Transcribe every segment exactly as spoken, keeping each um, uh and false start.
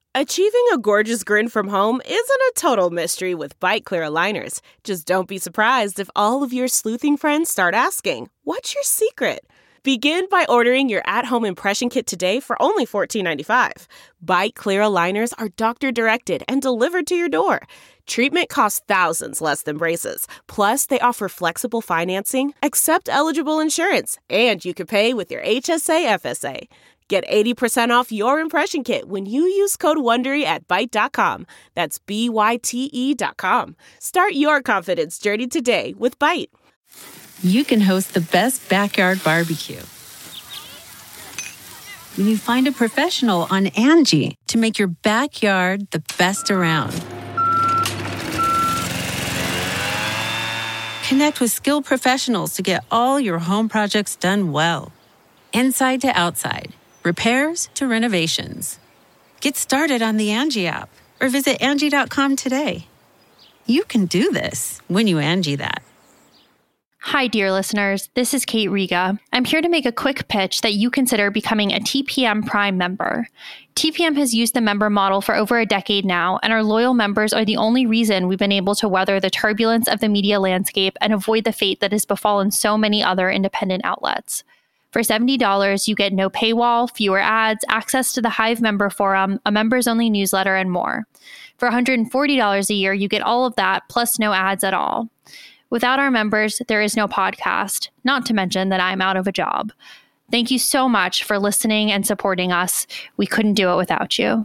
Achieving a gorgeous grin from home isn't a total mystery with Byte Clear aligners. Just don't be surprised if all of your sleuthing friends start asking, "What's your secret?" Begin by ordering your at-home impression kit today for only fourteen ninety-five. Byte Clear aligners are doctor-directed and delivered to your door. Treatment costs thousands less than braces. Plus, they offer flexible financing, accept eligible insurance, and you can pay with your H S A F S A. Get eighty percent off your impression kit when you use code WONDERY at byte dot com. That's B Y T E dot com. Start your confidence journey today with Byte. You can host the best backyard barbecue when you find a professional on Angie to make your backyard the best around. Connect with skilled professionals to get all your home projects done well. Inside to outside. Repairs to renovations. Get started on the Angie app or visit Angie dot com today. You can do this when you Angie that. Hi, dear listeners. This is Kate Riga. I'm here to make a quick pitch that you consider becoming a T P M Prime member. T P M has used the member model for over a decade now, and our loyal members are the only reason we've been able to weather the turbulence of the media landscape and avoid the fate that has befallen so many other independent outlets. For seventy dollars, you get no paywall, fewer ads, access to the Hive member forum, a members-only newsletter, and more. For one hundred forty dollars a year, you get all of that, plus no ads at all. Without our members, there is no podcast, not to mention that I'm out of a job. Thank you so much for listening and supporting us. We couldn't do it without you.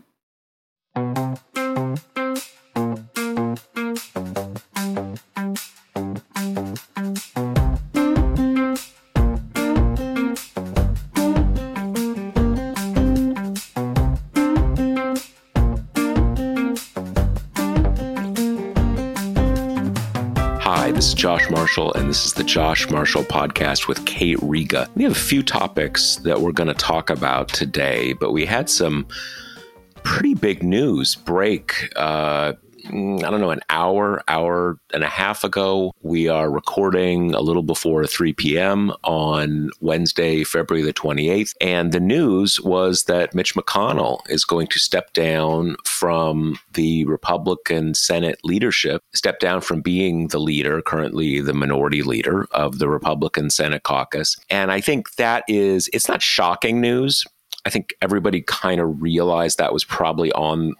This is Josh Marshall, and this is the Josh Marshall Podcast with Kate Riga. We have a few topics that we're going to talk about today, but we had some pretty big news break. Uh, I don't know, an hour, hour and a half ago. We are recording a little before three p.m. on Wednesday, February the twenty-eighth. And the news was that Mitch McConnell is going to step down from the Republican Senate leadership, step down from being the leader, currently the minority leader of the Republican Senate caucus. And I think that is, it's not shocking news. I think everybody kind of realized that was probably on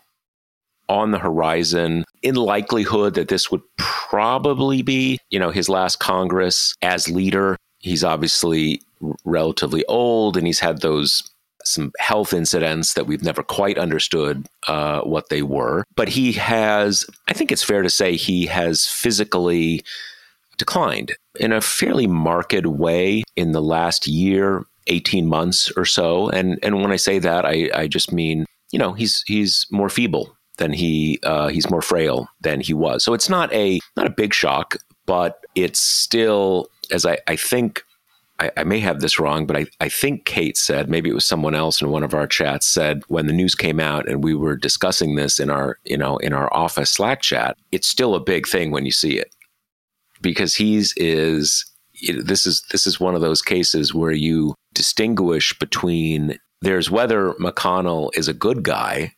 on the horizon, in likelihood that this would probably be, you know, his last Congress as leader. He's obviously r- relatively old, and he's had those some health incidents that we've never quite understood uh, what they were. But he has, I think it's fair to say, he has physically declined in a fairly marked way in the last year, eighteen months or so. And and when I say that, I, I just mean, you know, he's he's more feeble than he uh, he's more frail than he was. So it's not a not a big shock, but it's still, as I, I think, I, I may have this wrong, but I, I think Kate said, maybe it was someone else in one of our chats said, when the news came out and we were discussing this in our, you know, in our office Slack chat, it's still a big thing when you see it, because he's is this is this is one of those cases where you distinguish between there's whether McConnell is a good guy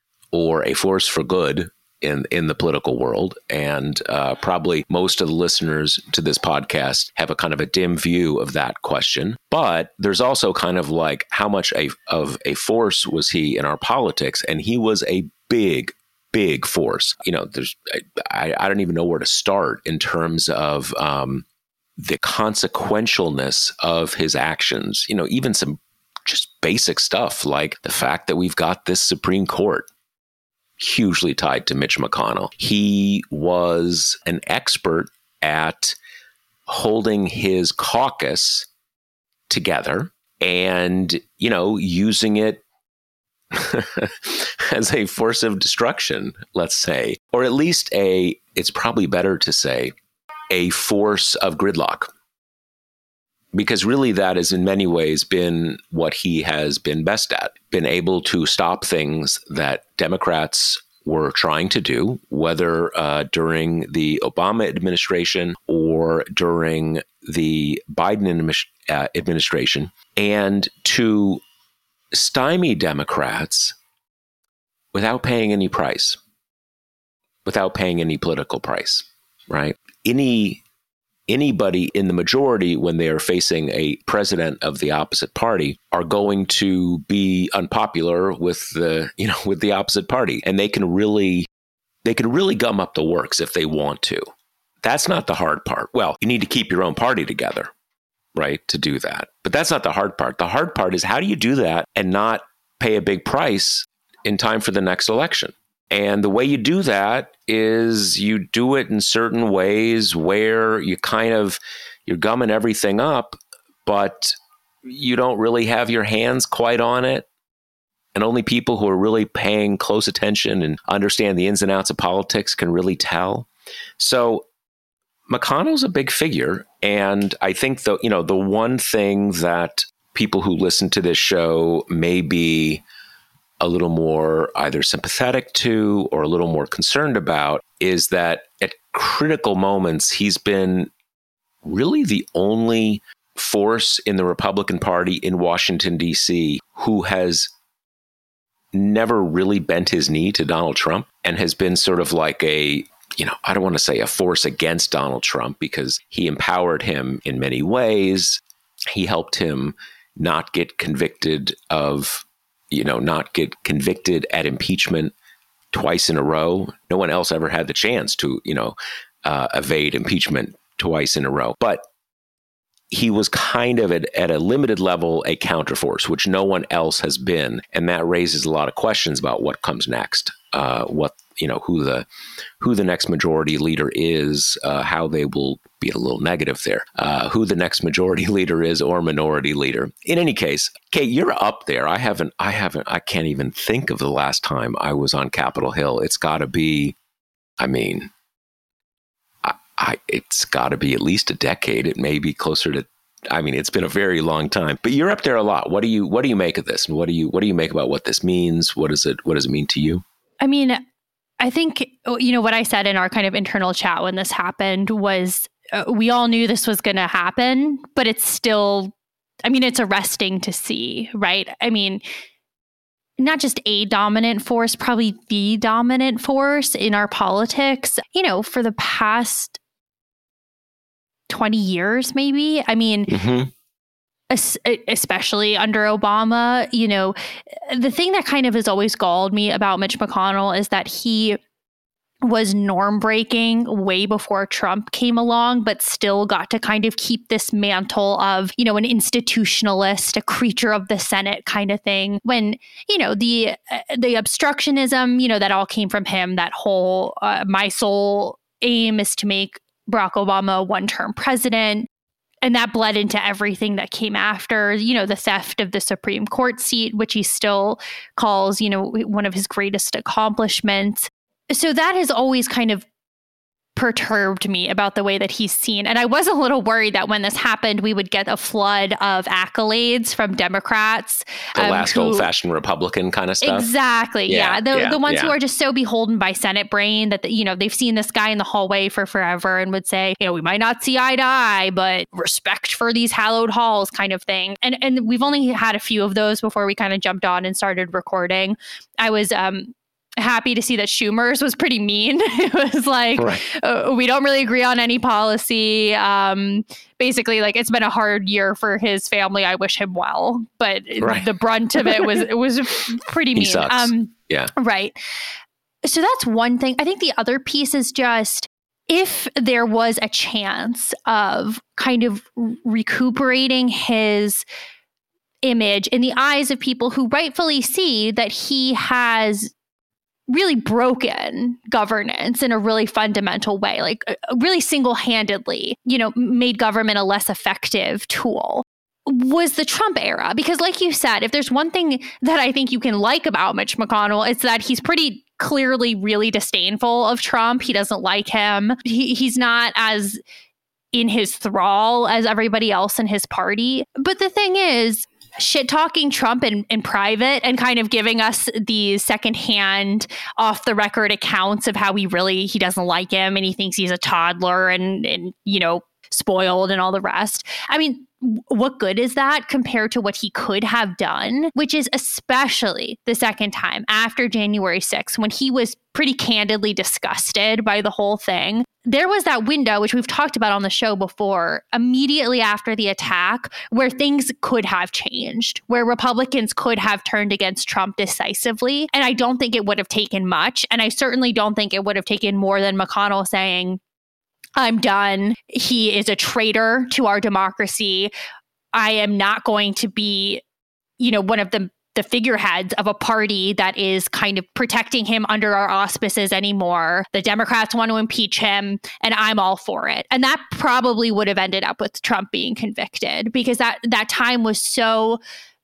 or a force for good in, in the political world. And uh, probably most of the listeners to this podcast have a kind of a dim view of that question. But there's also kind of like, how much a, of a force was he in our politics? And he was a big, big force. You know, there's I, I don't even know where to start in terms of um, the consequentialness of his actions. You know, even some just basic stuff like the fact that we've got this Supreme Court hugely tied to Mitch McConnell. He was an expert at holding his caucus together and, you know, using it as a force of destruction, let's say, or at least a, it's probably better to say, a force of gridlock. Because really that has in many ways been what he has been best at, been able to stop things that Democrats were trying to do, whether uh, during the Obama administration or during the Biden uh, administration, and to stymie Democrats without paying any price, without paying any political price, right? Any Anybody in the majority, when they are facing a president of the opposite party, are going to be unpopular with the, you know, with the opposite party. And they can really, they can really gum up the works if they want to. That's not the hard part. Well, you need to keep your own party together, right, to do that. But that's not the hard part. The hard part is, how do you do that and not pay a big price in time for the next election? And the way you do that is you do it in certain ways where you kind of, you're gumming everything up, but you don't really have your hands quite on it. And only people who are really paying close attention and understand the ins and outs of politics can really tell. So McConnell's a big figure. And I think the, you know, the one thing that people who listen to this show may be a little more either sympathetic to or a little more concerned about is that at critical moments, he's been really the only force in the Republican Party in Washington, D C, who has never really bent his knee to Donald Trump and has been sort of like a, you know, I don't want to say a force against Donald Trump, because he empowered him in many ways. He helped him not get convicted of you know, not get convicted at impeachment twice in a row. No one else ever had the chance to, you know, uh, evade impeachment twice in a row. But he was kind of at, at a limited level a counterforce, which no one else has been. And that raises a lot of questions about what comes next, uh, what, you know, who the who the next majority leader is, uh, how they will be a little negative there, uh, who the next majority leader is or minority leader. In any case, Kate, you're up there. I haven't, I haven't, I can't even think of the last time I was on Capitol Hill. It's got to be, I mean, I, I it's got to be at least a decade. It may be closer to, I mean, it's been a very long time. But you're up there a lot. What do you, what do you make of this? And what do you, what do you make about what this means? What is it? What does it mean to you? I mean, I think, you know, what I said in our kind of internal chat when this happened was uh, we all knew this was going to happen, but it's still, I mean, it's arresting to see, right? I mean, not just a dominant force, probably the dominant force in our politics, you know, for the past twenty years, maybe. I mean, mm-hmm. es- especially under Obama, you know, the thing that kind of has always galled me about Mitch McConnell is that he was norm breaking way before Trump came along, but still got to kind of keep this mantle of, you know, an institutionalist, a creature of the Senate kind of thing. When, you know, the uh, the obstructionism, you know, that all came from him, that whole uh, my sole aim is to make Barack Obama a one-term president. And that bled into everything that came after, you know, the theft of the Supreme Court seat, which he still calls, you know, one of his greatest accomplishments. So that has always kind of perturbed me about the way that he's seen. And I was a little worried that when this happened, we would get a flood of accolades from Democrats. The um, last who, old-fashioned Republican kind of stuff. Exactly. Yeah. yeah. The, yeah, the ones yeah. who are just so beholden by Senate brain that, the, you know, they've seen this guy in the hallway for forever and would say, you know, we might not see eye to eye, but respect for these hallowed halls kind of thing. And, and we've only had a few of those before we kind of jumped on and started recording. I was, um, happy to see that Schumer's was pretty mean. It was like, right. uh, we don't really agree on any policy. Um, basically, like, it's been a hard year for his family. I wish him well. But right. the brunt of it was it was pretty mean. He sucks. Um, yeah. Right. So that's one thing. I think the other piece is just, if there was a chance of kind of recuperating his image in the eyes of people who rightfully see that he has really broken governance in a really fundamental way, like uh, really single-handedly, you know, made government a less effective tool, was the Trump era. Because like you said, if there's one thing that I think you can like about Mitch McConnell, it's that he's pretty clearly really disdainful of Trump. He doesn't like him. He, he's not as in his thrall as everybody else in his party. But the thing is, shit talking Trump in, in private and kind of giving us these secondhand off the record accounts of how he really, he doesn't like him and he thinks he's a toddler and, and, you know, spoiled and all the rest. I mean, what good is that compared to what he could have done, which is especially the second time after January sixth, when he was pretty candidly disgusted by the whole thing. There was that window, which we've talked about on the show before, immediately after the attack, where things could have changed, where Republicans could have turned against Trump decisively. And I don't think it would have taken much. And I certainly don't think it would have taken more than McConnell saying, I'm done. He is a traitor to our democracy. I am not going to be, you know, one of the the figureheads of a party that is kind of protecting him under our auspices anymore. The Democrats want to impeach him, and I'm all for it. And that probably would have ended up with Trump being convicted, because that that time was so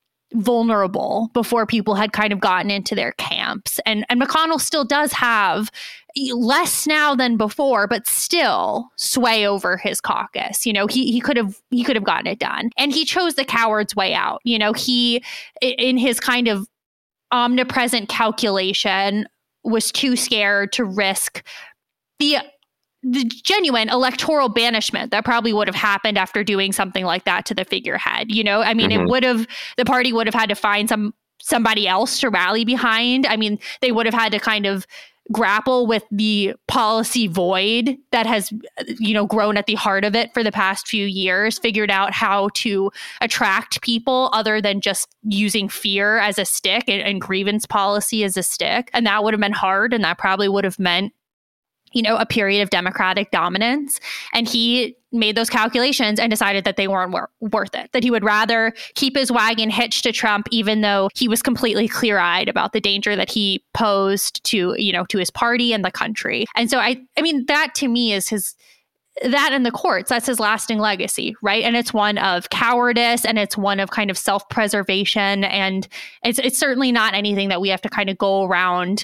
vulnerable before people had kind of gotten into their camps. And and McConnell still does have less now than before, but still sway over his caucus. You know, he he could have he could have gotten it done. And he chose the coward's way out. You know, he, in his kind of omnipresent calculation, was too scared to risk the the genuine electoral banishment that probably would have happened after doing something like that to the figurehead. You know, I mean, mm-hmm. it would have, the party would have had to find some somebody else to rally behind. I mean, they would have had to kind of grapple with the policy void that has, you know, grown at the heart of it for the past few years, figured out how to attract people other than just using fear as a stick and, and grievance policy as a stick. And that would have been hard. And that probably would have meant, you know, a period of Democratic dominance. And he made those calculations and decided that they weren't wor- worth it, that he would rather keep his wagon hitched to Trump, even though he was completely clear-eyed about the danger that he posed to, you know, to his party and the country. And so I, I mean, that to me is his, that and the courts, that's his lasting legacy, right? And it's one of cowardice, and it's one of kind of self-preservation. And it's it's certainly not anything that we have to kind of go around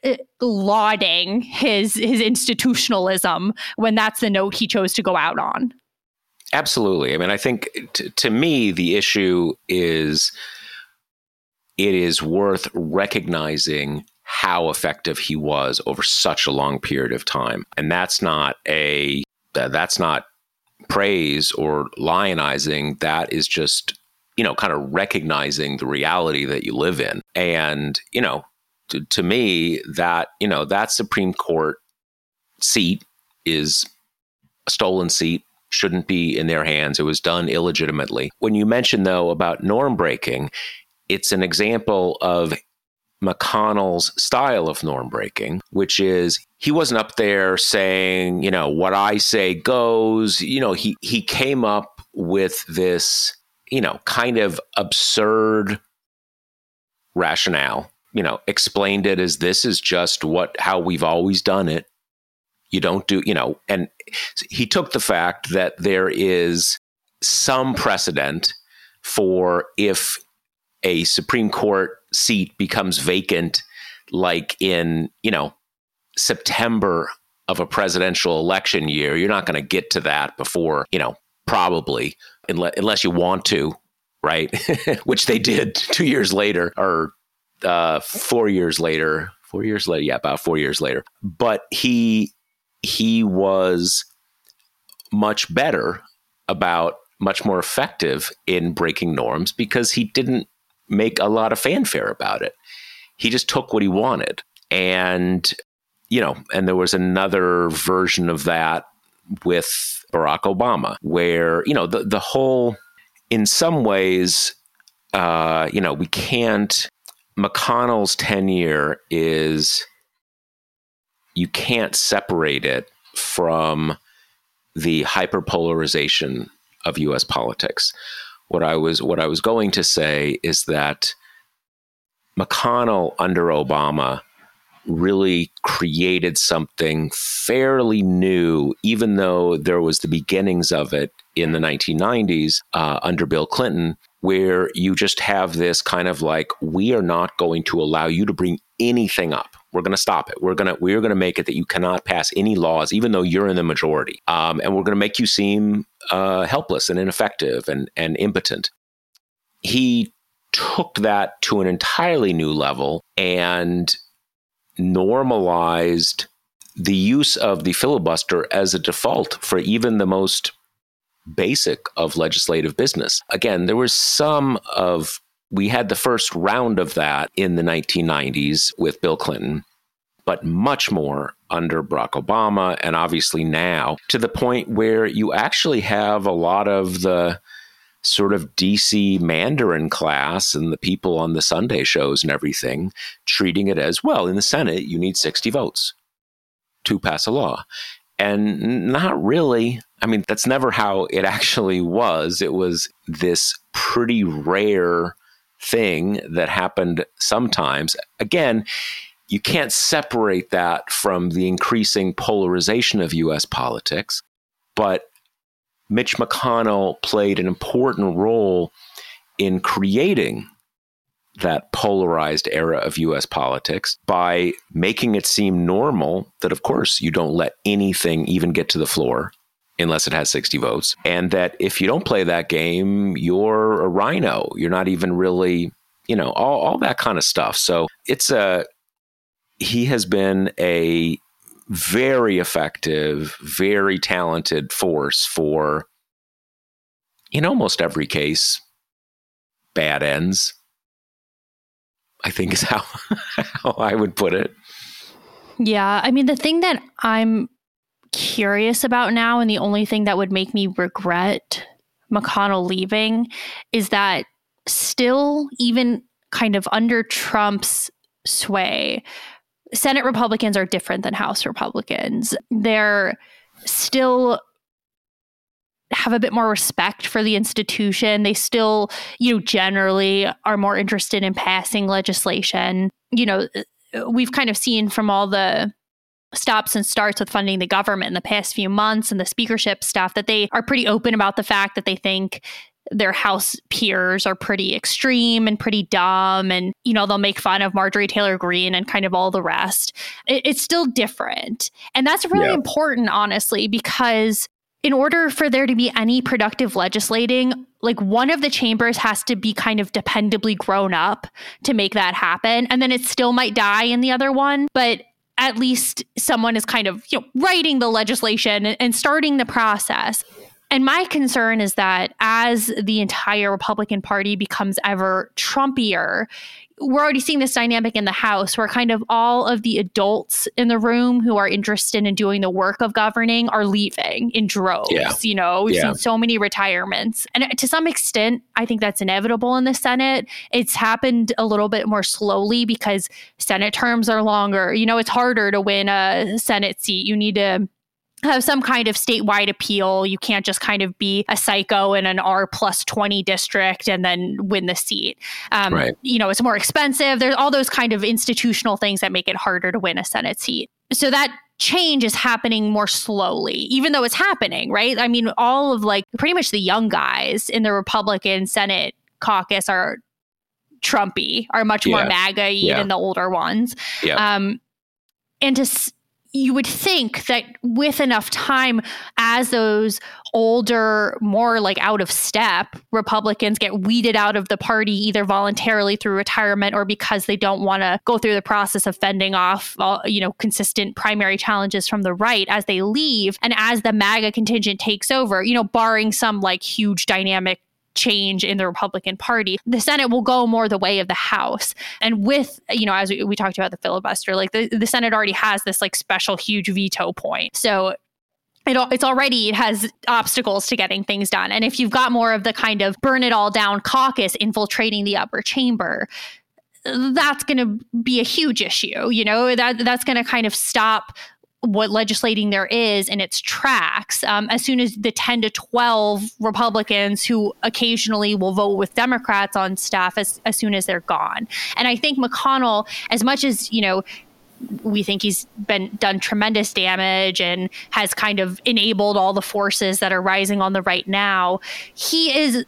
lauding his his institutionalism when that's the note he chose to go out on. Absolutely. I mean, I think t- to me, the issue is it is worth recognizing how effective he was over such a long period of time. And that's not a that's not praise or lionizing. That is just, you know, kind of recognizing the reality that you live in. And, you know, To, to me, that, you know, that Supreme Court seat is a stolen seat, shouldn't be in their hands. It was done illegitimately. When you mention, though, about norm breaking, it's an example of McConnell's style of norm breaking, which is he wasn't up there saying, you know, what I say goes. You know, he he came up with this, you know, kind of absurd rationale. You know, explained it as this is just what how we've always done it. You don't do, you know, and he took the fact that there is some precedent for if a Supreme Court seat becomes vacant, like in, you know, September of a presidential election year, you're not going to get to that before, you know, probably, unless, unless you want to, right? Which they did two years later, or Uh, four years later, four years later, yeah, about four years later. But he he was much better about, much more effective in breaking norms because he didn't make a lot of fanfare about it. He just took what he wanted. And, you know, and there was another version of that with Barack Obama, where, you know, the, the whole, in some ways, uh, you know, we can't, McConnell's tenure is, you can't separate it from the hyperpolarization of U S politics. What I was what I was going to say is that McConnell under Obama really created something fairly new, even though there was the beginnings of it in the nineteen nineties uh, under Bill Clinton, where you just have this kind of like, we are not going to allow you to bring anything up. We're going to stop it. We're going to we're going to make it that you cannot pass any laws, even though you're in the majority. Um, and we're going to make you seem uh, helpless and ineffective and, and impotent. He took that to an entirely new level and normalized the use of the filibuster as a default for even the most basic of legislative business. Again, there was some of, we had the first round of that in the nineteen nineties with Bill Clinton, but much more under Barack Obama, and obviously now, to the point where you actually have a lot of the sort of D C Mandarin class and the people on the Sunday shows and everything treating it as, well, in the Senate, you need sixty votes to pass a law. And not really. I mean, that's never how it actually was. It was this pretty rare thing that happened sometimes. Again, you can't separate that from the increasing polarization of U S politics, but Mitch McConnell played an important role in creating that polarized era of U S politics by making it seem normal that, of course, you don't let anything even get to the floor unless it has sixty votes. And that if you don't play that game, you're a rhino. You're not even really, you know, all, all that kind of stuff. So it's a, he has been a very effective, very talented force for, in almost every case, bad ends, I think is how, how I would put it. Yeah. I mean, the thing that I'm curious about now, and the only thing that would make me regret McConnell leaving, is that still, even kind of under Trump's sway, Senate Republicans are different than House Republicans. They're still have a bit more respect for the institution. They still, you know, generally are more interested in passing legislation. You know, we've kind of seen from all the stops and starts with funding the government in the past few months and the speakership stuff that they are pretty open about the fact that they think their House peers are pretty extreme and pretty dumb. And, you know, they'll make fun of Marjorie Taylor Greene and kind of all the rest. It, it's still different. And that's really yeah. important, honestly, because in order for there to be any productive legislating, like one of the chambers has to be kind of dependably grown up to make that happen. And then it still might die in the other one. But at least someone is kind of, you know, writing the legislation and, and starting the process. And my concern is that as the entire Republican Party becomes ever Trumpier, we're already seeing this dynamic in the House where kind of all of the adults in the room who are interested in doing the work of governing are leaving in droves. Yeah. You know, we've yeah. seen so many retirements. And to some extent, I think that's inevitable in the Senate. It's happened a little bit more slowly because Senate terms are longer. You know, it's harder to win a Senate seat. You need to have some kind of statewide appeal. You can't just kind of be a psycho in an R plus twenty district and then win the seat. Um, right. You know, it's more expensive. There's all those kind of institutional things that make it harder to win a Senate seat. So that change is happening more slowly, even though it's happening, right? I mean, all of like pretty much the young guys in the Republican Senate caucus are Trumpy, are much yeah. more MAGA yeah. than the older ones. Yeah. Um, and to s- You would think that with enough time, as those older, more like out of step Republicans get weeded out of the party, either voluntarily through retirement or because they don't want to go through the process of fending off, all, you know, consistent primary challenges from the right as they leave. And as the MAGA contingent takes over, you know, barring some like huge dynamic change in the Republican Party, the Senate will go more the way of the House. And with, you know, as we, we talked about the filibuster, like the, the Senate already has this like special huge veto point. So it, it's already, it has obstacles to getting things done. And if you've got more of the kind of burn it all down caucus infiltrating the upper chamber, that's going to be a huge issue. You know, that that's going to kind of stop what legislating there is in its tracks. Um, as soon as the ten to twelve Republicans who occasionally will vote with Democrats on stuff, as, as soon as they're gone. And I think McConnell, as much as, you know, we think he's been done tremendous damage and has kind of enabled all the forces that are rising on the right now, he is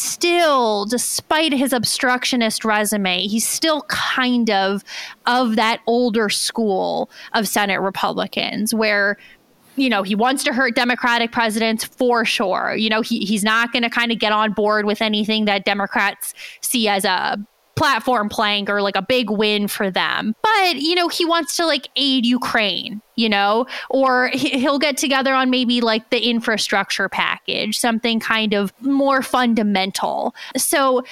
still, despite his obstructionist resume, he's still kind of of that older school of Senate Republicans where, you know, he wants to hurt Democratic presidents for sure. You know, he he's not going to kind of get on board with anything that Democrats see as a platform plank or like a big win for them. But, you know, he wants to like aid Ukraine, you know, or he'll get together on maybe like the infrastructure package, something kind of more fundamental. So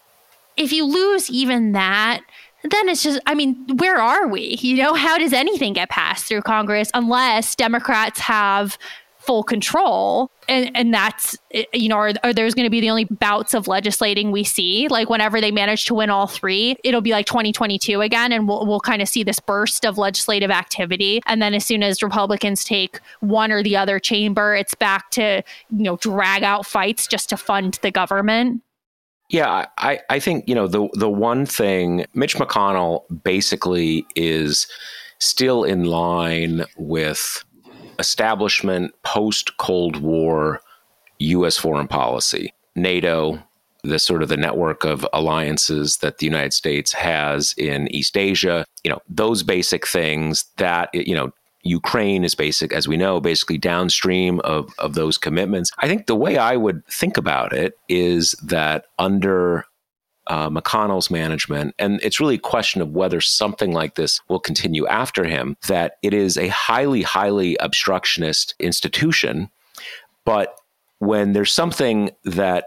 if you lose even that, then it's just, I mean, where are we? You know, how does anything get passed through Congress unless Democrats have full control? And and that's, you know, are, are there's going to be the only bouts of legislating we see? Like whenever they manage to win all three, it'll be like twenty twenty-two again. And we'll, we'll kind of see this burst of legislative activity. And then as soon as Republicans take one or the other chamber, it's back to, you know, drag out fights just to fund the government. Yeah, I, I think, you know, the the one thing, Mitch McConnell basically is still in line with establishment post-Cold War U S foreign policy. NATO, the sort of the network of alliances that the United States has in East Asia, you know, those basic things that, you know, Ukraine is basic, as we know, basically downstream of, of those commitments. I think the way I would think about it is that under uh, McConnell's management, and it's really a question of whether something like this will continue after him, that it is a highly, highly obstructionist institution. But when there's something that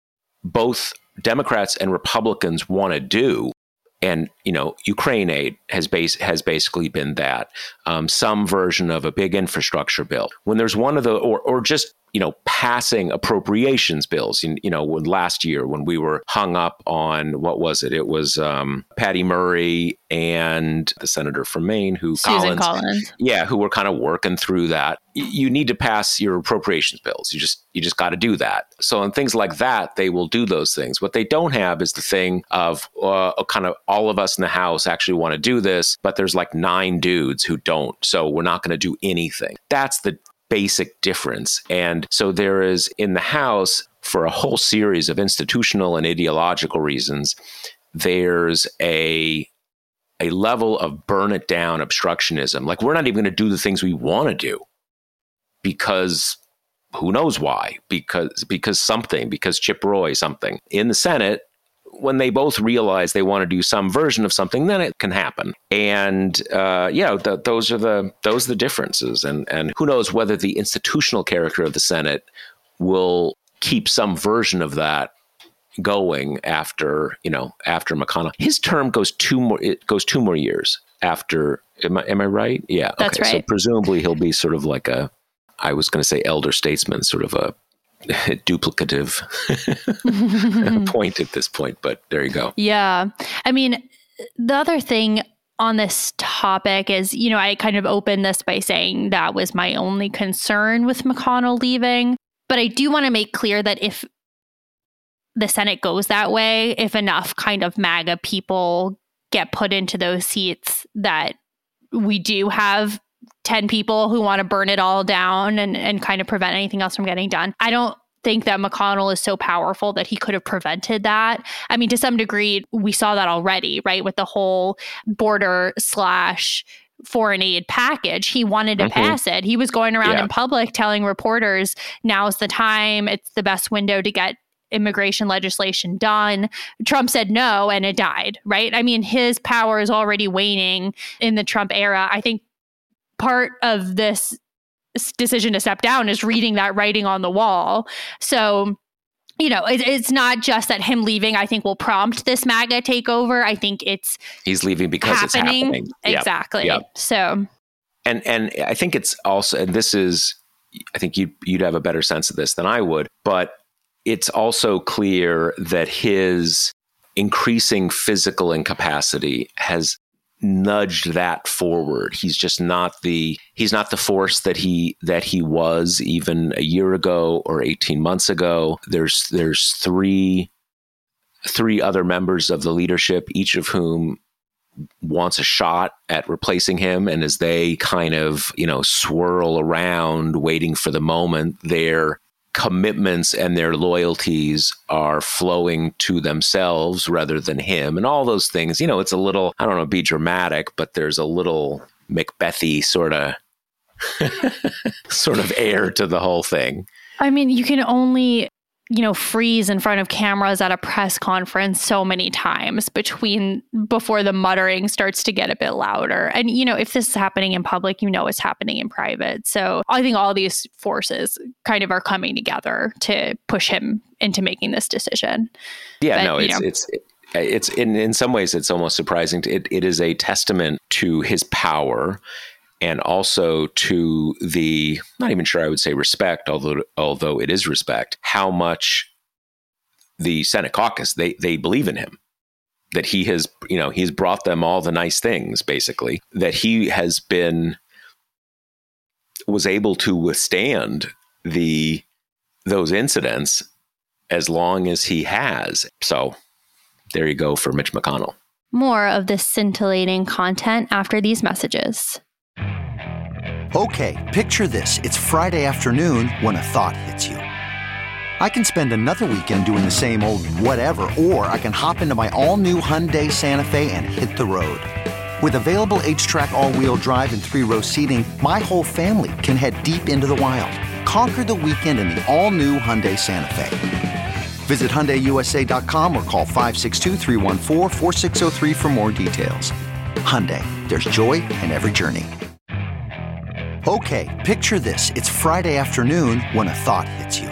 both Democrats and Republicans want to do, and, you know, Ukraine aid has base, has basically been that, um, some version of a big infrastructure bill. When there's one of the, or or just, you know, passing appropriations bills, in, you know, when last year when we were hung up on, what was it? It was um, Patty Murray and the senator from Maine, who Susan Collins, Collins. Yeah, who were kind of working through that. You need to pass your appropriations bills. You just you just got to do that. So on things like that, they will do those things. What they don't have is the thing of uh, kind of all of us in the House actually want to do this, but there's like nine dudes who don't. So we're not going to do anything. That's the basic difference. And so there is in the House, for a whole series of institutional and ideological reasons, there's a a level of burn it down obstructionism. Like, we're not even going to do the things we want to do because who knows why? Because because something, because Chip Roy something. In the Senate, when they both realize they want to do some version of something, then it can happen. And uh, yeah, the, those are the those are the differences. And and who knows whether the institutional character of the Senate will keep some version of that going after, you know, after McConnell. His term goes two more it goes two more years after. Am I am I right? Yeah, that's okay. right. So presumably he'll be sort of like a, I was going to say elder statesman, sort of a duplicative point at this point, but there you go. Yeah. I mean, the other thing on this topic is, you know, I kind of opened this by saying that was my only concern with McConnell leaving. But I do want to make clear that if the Senate goes that way, if enough kind of MAGA people get put into those seats, that we do have ten people who want to burn it all down and, and kind of prevent anything else from getting done. I don't think that McConnell is so powerful that he could have prevented that. I mean, to some degree, we saw that already, right? With the whole border slash foreign aid package. He wanted to mm-hmm. pass it. He was going around yeah. in public telling reporters, now's the time. It's the best window to get immigration legislation done. Trump said no, and it died, right? I mean, his power is already waning in the Trump era. I think part of this decision to step down is reading that writing on the wall. So, you know, it, it's not just that him leaving, I think, will prompt this MAGA takeover. I think it's he's leaving because happening. it's happening. Exactly. Yep. Yep. So, and and I think it's also, and this is, I think you'd you'd have a better sense of this than I would, but it's also clear that his increasing physical incapacity has nudged that forward. He's just not the he's not the force that he that he was even a year ago or eighteen months ago. There's there's three three other members of the leadership, each of whom wants a shot at replacing him. And as they kind of, you know, swirl around waiting for the moment, their commitments and their loyalties are flowing to themselves rather than him, and all those things. You know, it's a little, I don't know, be dramatic, but there's a little Macbethy sort of sort of air to the whole thing. I mean, you can only you know, freeze in front of cameras at a press conference so many times between before the muttering starts to get a bit louder. And, you know, if this is happening in public, you know, it's happening in private. So I think all these forces kind of are coming together to push him into making this decision. Yeah, but, no, it's, know, it's, it's in, in some ways, it's almost surprising. To, it, it is a testament to his power and also to the, not even sure I would say respect, although although it is respect, how much the Senate caucus, they they believe in him, that he has, you know, he's brought them all the nice things, basically, that he has been, was able to withstand the those incidents as long as he has. So there you go for Mitch McConnell. More of this scintillating content after these messages. Okay, picture this. It's Friday afternoon when a thought hits you. I can spend another weekend doing the same old whatever, or I can hop into my all-new Hyundai Santa Fe and hit the road. With available H-Track all-wheel drive and three-row seating, my whole family can head deep into the wild. Conquer the weekend in the all-new Hyundai Santa Fe. Visit Hyundai U S A dot com or call five six two, three one four, four six zero three for more details. Hyundai, there's joy in every journey. Okay, picture this. It's Friday afternoon when a thought hits you.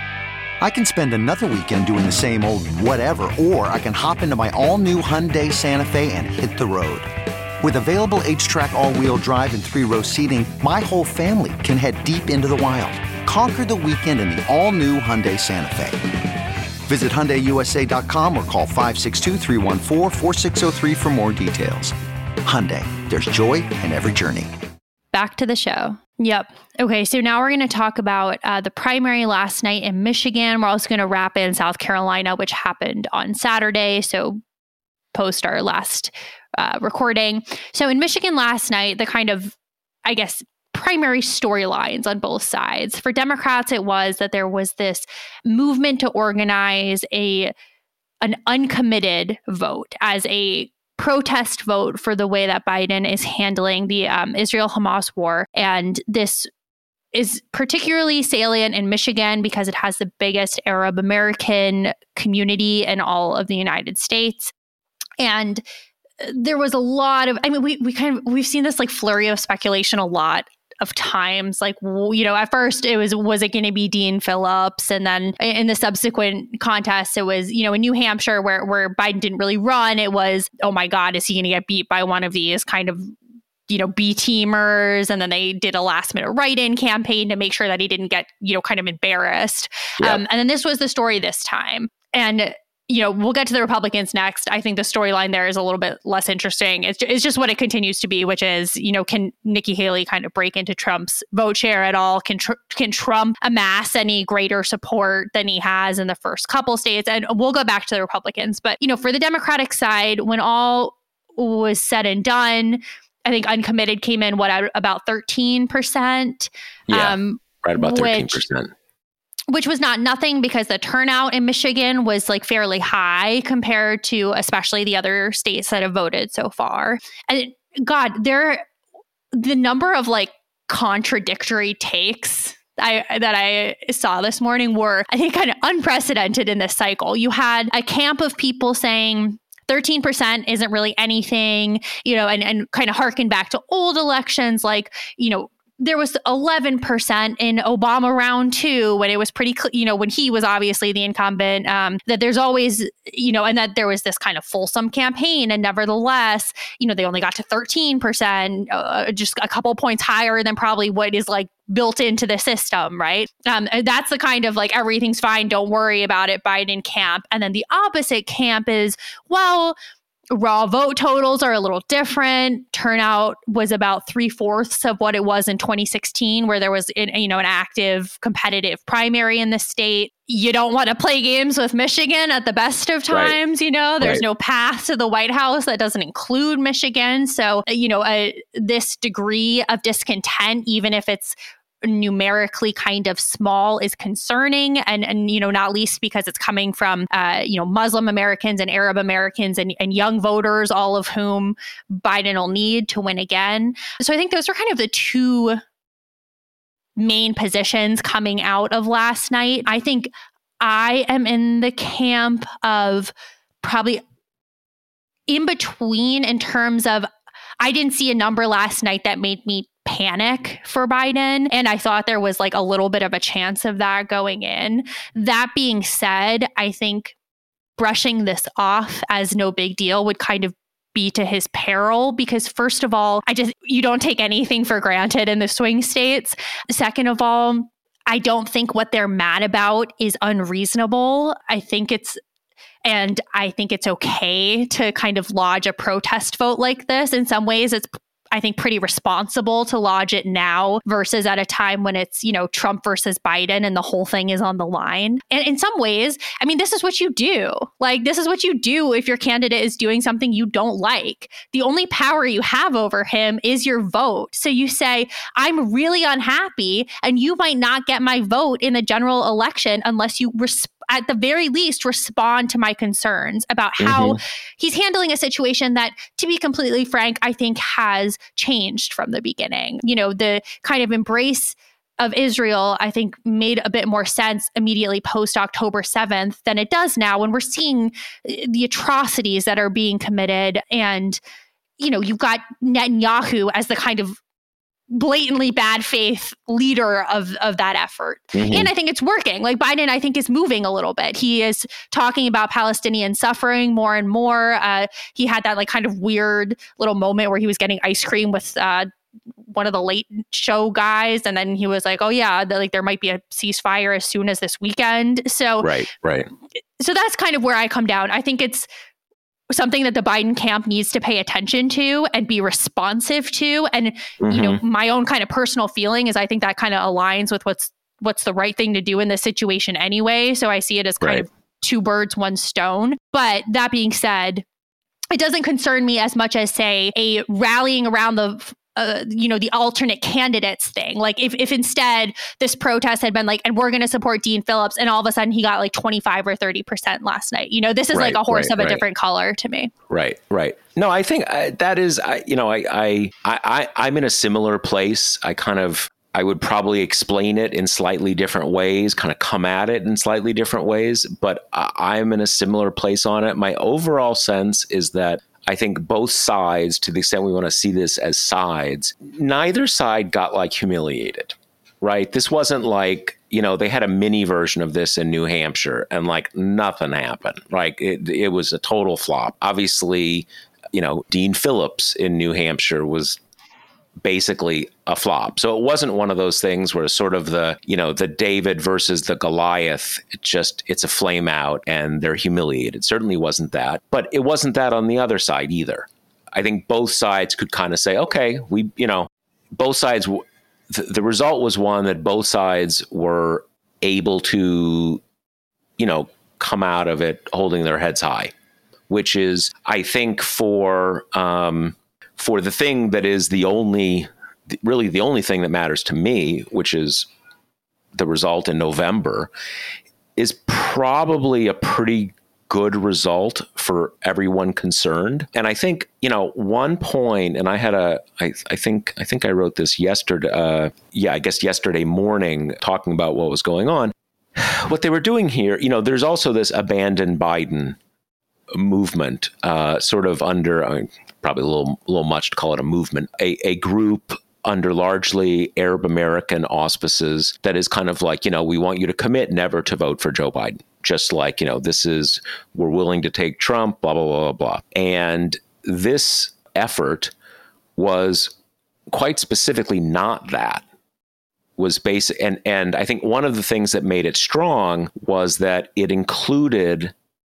I can spend another weekend doing the same old whatever, or I can hop into my all-new Hyundai Santa Fe and hit the road. With available H-Track all-wheel drive and three-row seating, my whole family can head deep into the wild. Conquer the weekend in the all-new Hyundai Santa Fe. Visit Hyundai U S A dot com or call five six two, three one four, four six zero three for more details. Hyundai, there's joy in every journey. Back to the show. Yep. Okay, so now we're going to talk about uh, the primary last night in Michigan. We're also going to wrap in South Carolina, which happened on Saturday. So post our last uh, recording. So in Michigan last night, the kind of, I guess, primary storylines on both sides. For Democrats, it was that there was this movement to organize a an uncommitted vote as a protest vote for the way that Biden is handling the um, Israel-Hamas war. And this is particularly salient in Michigan because it has the biggest Arab American community in all of the United States. And there was a lot of, I mean, we we kind of, we've seen this like flurry of speculation a lot of times. Like, you know, at first it was, was it going to be Dean Phillips? And then in the subsequent contests, it was, you know, in New Hampshire where, where Biden didn't really run, it was, oh my God, is he going to get beat by one of these kind of, you know, B-teamers? And then they did a last minute write-in campaign to make sure that he didn't get, you know, kind of embarrassed. Yep. Um, and then this was the story this time. And you know, we'll get to the Republicans next. I think the storyline there is a little bit less interesting. It's, it's just what it continues to be, which is, you know, can Nikki Haley kind of break into Trump's vote share at all? Can tr- can Trump amass any greater support than he has in the first couple states? And we'll go back to the Republicans. But, you know, for the Democratic side, when all was said and done, I think uncommitted came in, what, about thirteen percent? Yeah, um, right about thirteen percent. Which, Which was not nothing because the turnout in Michigan was like fairly high compared to especially the other states that have voted so far. And God, there, the number of like contradictory takes I, that I saw this morning were, I think, kind of unprecedented in this cycle. You had a camp of people saying thirteen percent isn't really anything, you know, and, and kind of harken back to old elections like, you know, there was eleven percent in Obama round two when it was pretty, cl- you know, when he was obviously the incumbent, um, that there's always, you know, and that there was this kind of fulsome campaign. And nevertheless, you know, they only got to thirteen percent, uh, just a couple points higher than probably what is like built into the system, right? Um, that's the kind of like, everything's fine, don't worry about it, Biden camp. And then the opposite camp is, well, raw vote totals are a little different. Turnout was about three fourths of what it was in twenty sixteen, where there was, you know, an active competitive primary in the state. You don't want to play games with Michigan at the best of times. Right. You know, there's right. no path to the White House that doesn't include Michigan. So, you know, uh, this degree of discontent, even if it's numerically kind of small, is concerning, and and you know, not least because it's coming from uh you know, Muslim Americans and Arab Americans and, and young voters, all of whom Biden will need to win again. So I think those are kind of the two main positions coming out of last night. I think I am in the camp of probably in between in terms of, I didn't see a number last night that made me panic for Biden. And I thought there was like a little bit of a chance of that going in. That being said, I think brushing this off as no big deal would kind of be to his peril, because first of all, I just, you don't take anything for granted in the swing states. Second of all, I don't think what they're mad about is unreasonable. I think it's And I think it's okay to kind of lodge a protest vote like this. In some ways, it's, I think, pretty responsible to lodge it now versus at a time when it's, you know, Trump versus Biden and the whole thing is on the line. And in some ways, I mean, this is what you do. Like, this is what you do if your candidate is doing something you don't like. The only power you have over him is your vote. So you say, I'm really unhappy, and you might not get my vote in the general election unless you respect, at the very least, respond to my concerns about how mm-hmm. he's handling a situation that, to be completely frank, I think has changed from the beginning. You know, the kind of embrace of Israel, I think, made a bit more sense immediately post October seventh than it does now when we're seeing the atrocities that are being committed. And, you know, you've got Netanyahu as the kind of blatantly bad faith leader of, of that effort. Mm-hmm. And I think it's working. Like, Biden, I think, is moving a little bit. He is talking about Palestinian suffering more and more. Uh, he had that like kind of weird little moment where he was getting ice cream with uh, one of the late show guys. And then he was like, oh yeah, the, like there might be a ceasefire as soon as this weekend. So, right, right. So that's kind of where I come down. I think it's something that the Biden camp needs to pay attention to and be responsive to. And, mm-hmm. you know, my own kind of personal feeling is I think that kind of aligns with what's what's the right thing to do in this situation anyway. So I see it as kind right. of two birds, one stone. But that being said, it doesn't concern me as much as, say, a rallying around the Uh, you know, the alternate candidates thing. Like if, if instead this protest had been like, and we're going to support Dean Phillips, and all of a sudden he got like twenty-five or thirty percent last night. You know, this is right, like a horse right, of a right. different color to me. Right, right. No, I think uh, that is, I, you know, I, I, I, I'm in a similar place. I kind of, I would probably explain it in slightly different ways, kind of come at it in slightly different ways, but uh, I'm in a similar place on it. My overall sense is that I think both sides, to the extent we want to see this as sides, neither side got like humiliated, right? This wasn't like, you know, they had a mini version of this in New Hampshire and like nothing happened. Like it, it was a total flop. Obviously, you know, Dean Phillips in New Hampshire was basically a flop. So it wasn't one of those things where sort of the, you know, the David versus the Goliath, it just, it's a flame out and they're humiliated. It certainly wasn't that, but it wasn't that on the other side either. I think both sides could kind of say, okay, we, you know, both sides, th- the result was one that both sides were able to, you know, come out of it holding their heads high, which is, I think for, um, for the thing that is the only, really the only thing that matters to me, which is the result in November, is probably a pretty good result for everyone concerned. And I think, you know, one point, and I had a, I, I think, I think I wrote this yesterday, uh, yeah, I guess yesterday morning, talking about what was going on. What they were doing here, you know, there's also this abandon Biden movement, uh, sort of under, I mean, probably a little, a little much to call it a movement, a, a group under largely Arab American auspices that is kind of like, you know, we want you to commit never to vote for Joe Biden. Just like, you know, this is, we're willing to take Trump, blah, blah, blah, blah. And this effort was quite specifically not that. Was basic. And, and I think one of the things that made it strong was that it included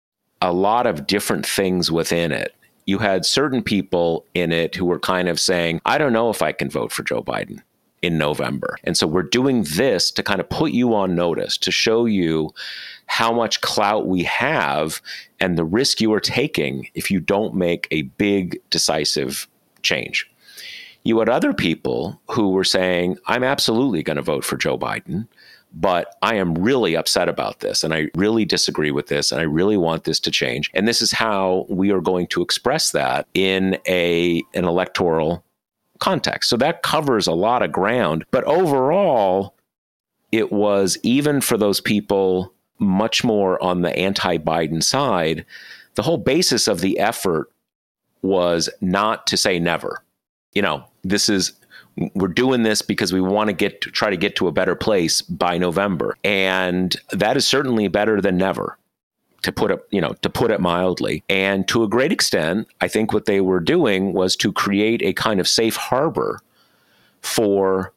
a lot of different things within it. You had certain people in it who were kind of saying, I don't know if I can vote for Joe Biden in November. And so we're doing this to kind of put you on notice, to show you how much clout we have and the risk you are taking if you don't make a big, decisive change. You had other people who were saying, I'm absolutely going to vote for Joe Biden, but I am really upset about this, and I really disagree with this, and I really want this to change. And this is how we are going to express that in a an electoral context. So that covers a lot of ground. But overall, it was, even for those people much more on the anti-Biden side, the whole basis of the effort was not to say never. You know, this is, we're doing this because we want to get to try to get to a better place by November. And that is certainly better than never, to put it, you know, to put it mildly. And to a great extent, I think what they were doing was to create a kind of safe harbor for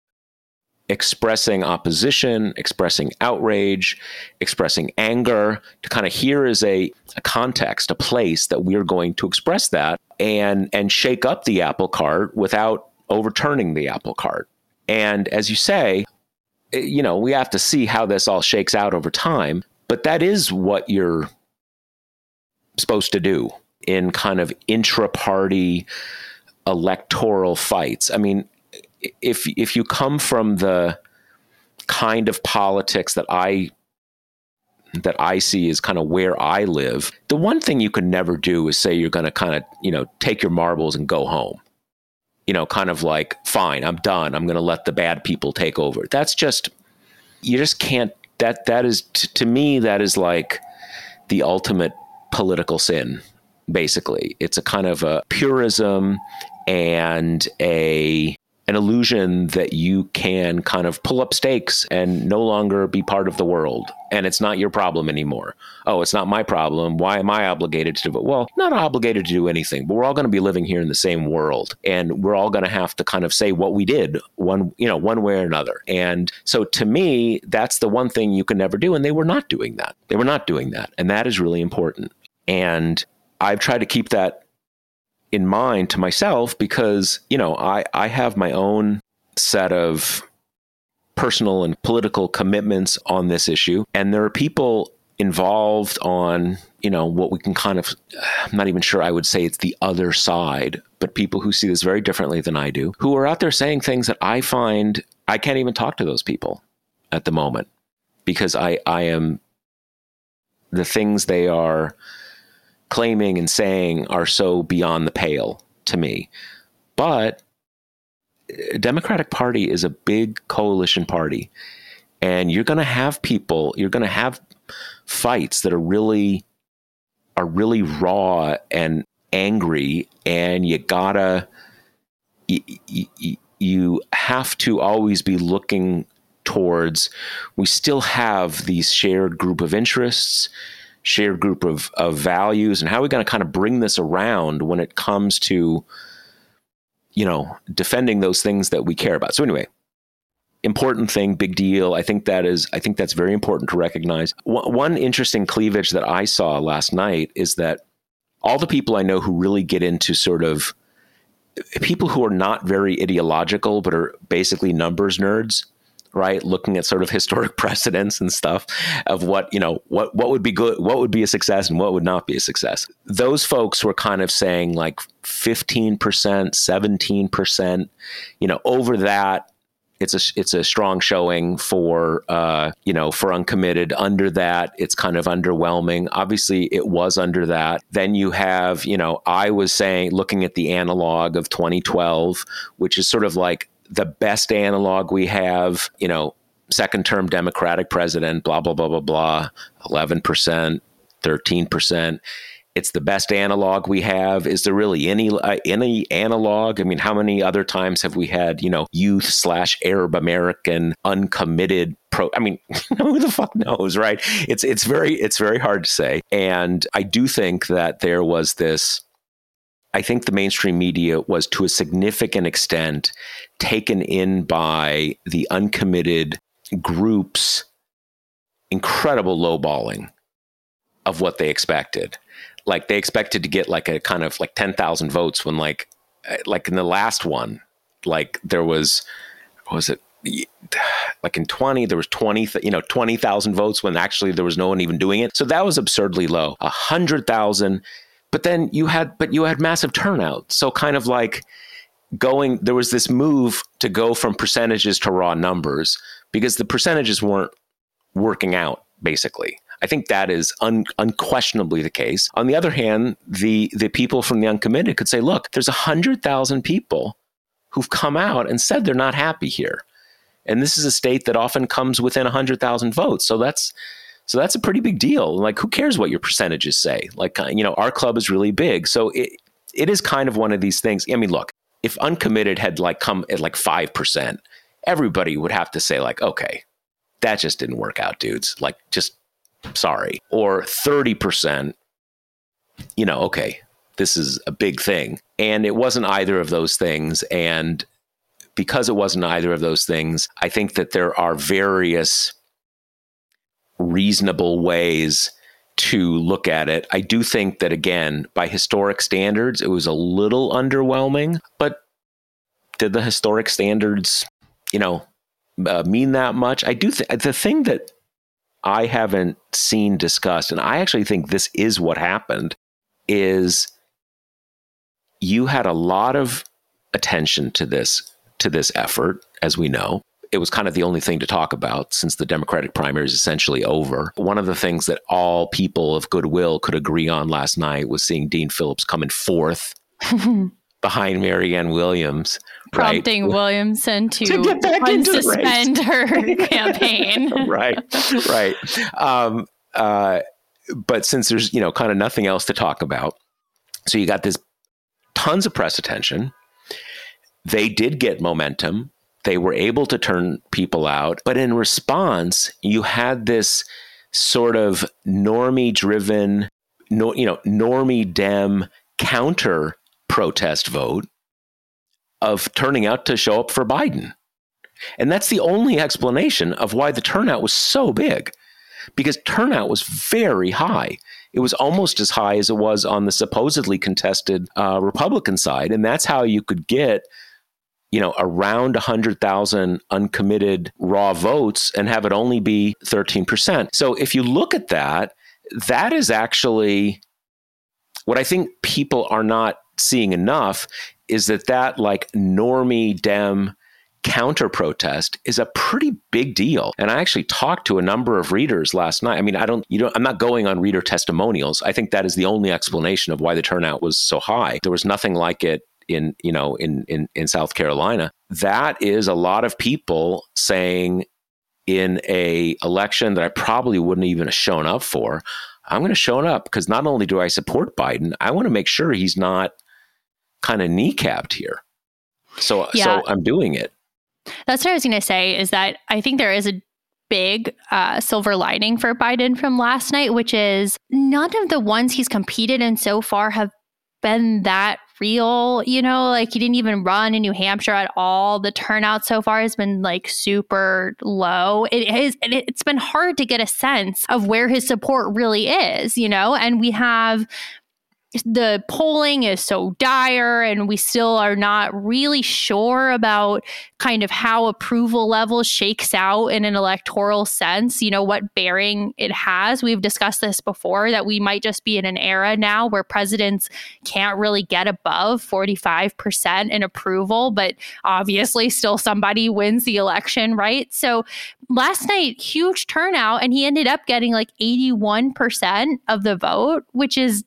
expressing opposition, expressing outrage, expressing anger, to kind of here is a, a context, a place that we're going to express that and and shake up the apple cart without overturning the apple cart. And as you say, you know, we have to see how this all shakes out over time, but that is what you're supposed to do in kind of intra-party electoral fights. I mean, if if you come from the kind of politics that I that I see is kind of where I live, the one thing you can never do is say you're going to kind of, you know, take your marbles and go home. You know, kind of like, fine, I'm done. I'm going to let the bad people take over. That's just, you just can't, that, that is, t- to me, that is like the ultimate political sin, basically. It's a kind of a purism and a, an illusion that you can kind of pull up stakes and no longer be part of the world. And it's not your problem anymore. Oh, it's not my problem. Why am I obligated to do it? Well, not obligated to do anything, but we're all going to be living here in the same world. And we're all going to have to kind of say what we did one, you know, one way or another. And so to me, that's the one thing you can never do. And they were not doing that. They were not doing that. And that is really important. And I've tried to keep that in mind to myself because, you know, I, I have my own set of personal and political commitments on this issue. And there are people involved on, you know, what we can kind of, I'm not even sure I would say it's the other side, but people who see this very differently than I do, who are out there saying things that I find, I can't even talk to those people at the moment because I, I am, the things they are claiming and saying are so beyond the pale to me. But Democratic Party is a big coalition party, and you're going to have people, you're going to have fights that are really, are really raw and angry, and you gotta, you, you, you have to always be looking towards, we still have these shared group of interests, shared group of, of values, and how are we going to kind of bring this around when it comes to, you know, defending those things that we care about. So anyway, important thing, big deal. I think that is, I think that's very important to recognize. W- one interesting cleavage that I saw last night is that all the people I know who really get into sort of people who are not very ideological, but are basically numbers nerds, right? Looking at sort of historic precedents and stuff of what, you know, what, what would be good, what would be a success and what would not be a success. Those folks were kind of saying like fifteen percent, seventeen percent, you know, over that, it's a, it's a strong showing for, uh, you know, for uncommitted. Under that, it's kind of underwhelming. Obviously, it was under that. Then you have, you know, I was saying, looking at the analog of twenty twelve, which is sort of like the best analog we have, you know, second term Democratic president, blah, blah, blah, blah, blah, eleven percent, thirteen percent. It's the best analog we have. Is there really any uh, any analog? I mean, how many other times have we had, you know, youth slash Arab American uncommitted pro? I mean, who the fuck knows, right? It's it's very it's very hard to say. And I do think that there was this. I think the mainstream media was to a significant extent taken in by the uncommitted group's incredible lowballing of what they expected. Like they expected to get like a kind of like ten thousand votes when like, like in the last one, like there was, what was it? Like in twenty, there was twenty, you know, twenty thousand votes when actually there was no one even doing it. So that was absurdly low, a hundred thousand. But then you had, but you had massive turnout. So kind of like going, there was this move to go from percentages to raw numbers because the percentages weren't working out, basically. I think that is un, unquestionably the case. On the other hand, the the people from the uncommitted could say, look, there's one hundred thousand people who've come out and said they're not happy here. And this is a state that often comes within one hundred thousand votes. So that's So that's a pretty big deal. Like, who cares what your percentages say? Like, you know, our club is really big. So it, it is kind of one of these things. I mean, look, if Uncommitted had like come at like five percent, everybody would have to say like, okay, that just didn't work out, dudes. Like, just sorry. Or thirty percent, you know, okay, this is a big thing. And it wasn't either of those things. And because it wasn't either of those things, I think that there are various reasonable ways to look at it. I do think that, again, by historic standards, it was a little underwhelming, but did the historic standards, you know, uh, mean that much? I do think the thing that I haven't seen discussed, and I actually think this is what happened, is you had a lot of attention to this, to this effort, as we know. It was kind of the only thing to talk about since the Democratic primary is essentially over. One of the things that all people of goodwill could agree on last night was seeing Dean Phillips come in fourth behind Marianne Williams. Prompting right? Williamson to, to get back into the unsuspend her campaign. right, right. Um, uh, but since there's, you know, kind of nothing else to talk about, so you got this tons of press attention. They did get momentum. They were able to turn people out. But in response, you had this sort of normie-driven, no, you know, normie Dem counter protest vote of turning out to show up for Biden. And that's the only explanation of why the turnout was so big, because turnout was very high. It was almost as high as it was on the supposedly contested uh, Republican side. And that's how you could get, you know, around one hundred thousand uncommitted raw votes and have it only be thirteen percent. So if you look at that, that is actually what I think people are not seeing enough, is that that like normie Dem counter protest is a pretty big deal. And I actually talked to a number of readers last night. I mean, I don't, you know, I'm not going on reader testimonials. I think that is the only explanation of why the turnout was so high. There was nothing like it in, you know, in, in, in South Carolina. That is a lot of people saying in a election that I probably wouldn't even have shown up for, I'm going to show up because not only do I support Biden, I want to make sure he's not kind of kneecapped here. So, yeah. so I'm doing it. That's what I was going to say, is that I think there is a big uh, silver lining for Biden from last night, which is none of the ones he's competed in so far have been that real. You know, like he didn't even run in New Hampshire at all. The turnout so far has been like super low. It is, and it's been hard to get a sense of where his support really is, you know, and we have the polling is so dire and we still are not really sure about kind of how approval level shakes out in an electoral sense, you know, what bearing it has. We've discussed this before, that we might just be in an era now where presidents can't really get above forty-five percent in approval, but obviously still somebody wins the election, right? So last night, huge turnout, and he ended up getting like eighty-one percent of the vote, which is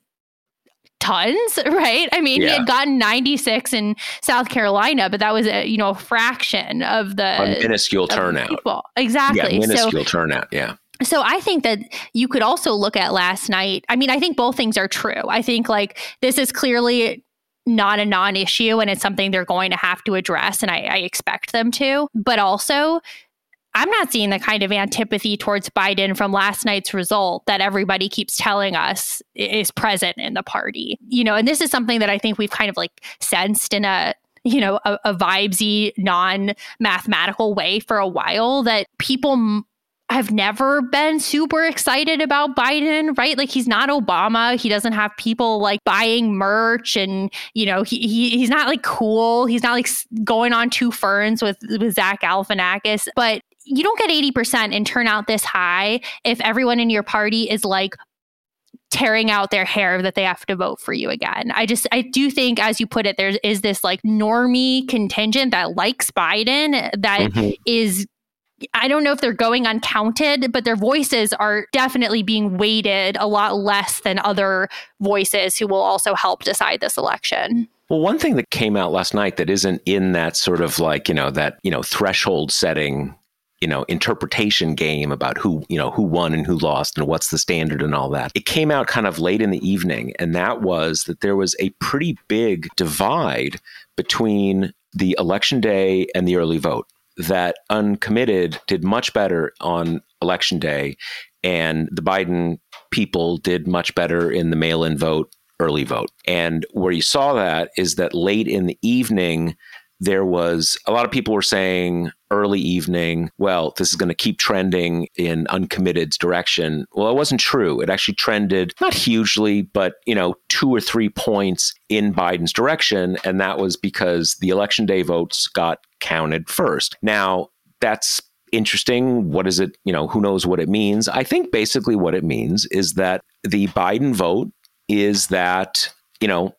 tons, right? I mean, yeah. He had gotten ninety-six in South Carolina, but that was a, you know, a fraction of the a minuscule turnout. People. Exactly. Yeah, minuscule so, turnout. Yeah. So I think that you could also look at last night. I mean, I think both things are true. I think like this is clearly not a non-issue and it's something they're going to have to address, and I, I expect them to. But also, I'm not seeing the kind of antipathy towards Biden from last night's result that everybody keeps telling us is present in the party. You know, and this is something that I think we've kind of like sensed in a, you know, a, a vibesy, non-mathematical way for a while, that people m- have never been super excited about Biden, right? Like he's not Obama. He doesn't have people like buying merch, and, you know, he, he he's not like cool. He's not like going on two ferns with, with Zach Galifianakis, but you don't get eighty percent and turnout this high if everyone in your party is like tearing out their hair that they have to vote for you again. I just, I do think, as you put it, there is this like normie contingent that likes Biden that mm-hmm. is, I don't know if they're going uncounted, but their voices are definitely being weighted a lot less than other voices who will also help decide this election. Well, one thing that came out last night that isn't in that sort of like, you know, that, you know, threshold setting you know, interpretation game about who, you know, who won and who lost and what's the standard and all that. It came out kind of late in the evening, and that was that there was a pretty big divide between the election day and the early vote, that uncommitted did much better on election day, and the Biden people did much better in the mail-in vote, early vote. And where you saw that is that late in the evening, there was a lot of people were saying early evening, well, this is going to keep trending in uncommitted's direction. Well, it wasn't true. It actually trended not hugely, but, you know, two or three points in Biden's direction. And that was because the election day votes got counted first. Now, that's interesting. What is it? You know, who knows what it means? I think basically what it means is that the Biden vote is that, you know,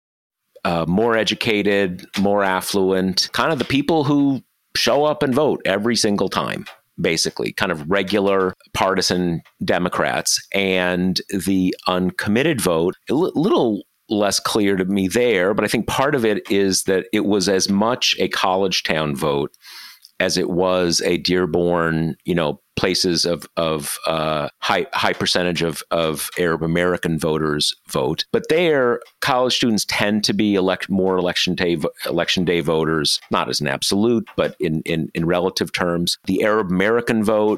Uh, more educated, more affluent, kind of the people who show up and vote every single time, basically, kind of regular partisan Democrats. And the uncommitted vote, a l- little less clear to me there, but I think part of it is that it was as much a college town vote as it was a Dearborn, you know, places of of uh, high high percentage of of Arab American voters vote. But there, college students tend to be elect more election day election day voters, not as an absolute, but in in in relative terms. The Arab American vote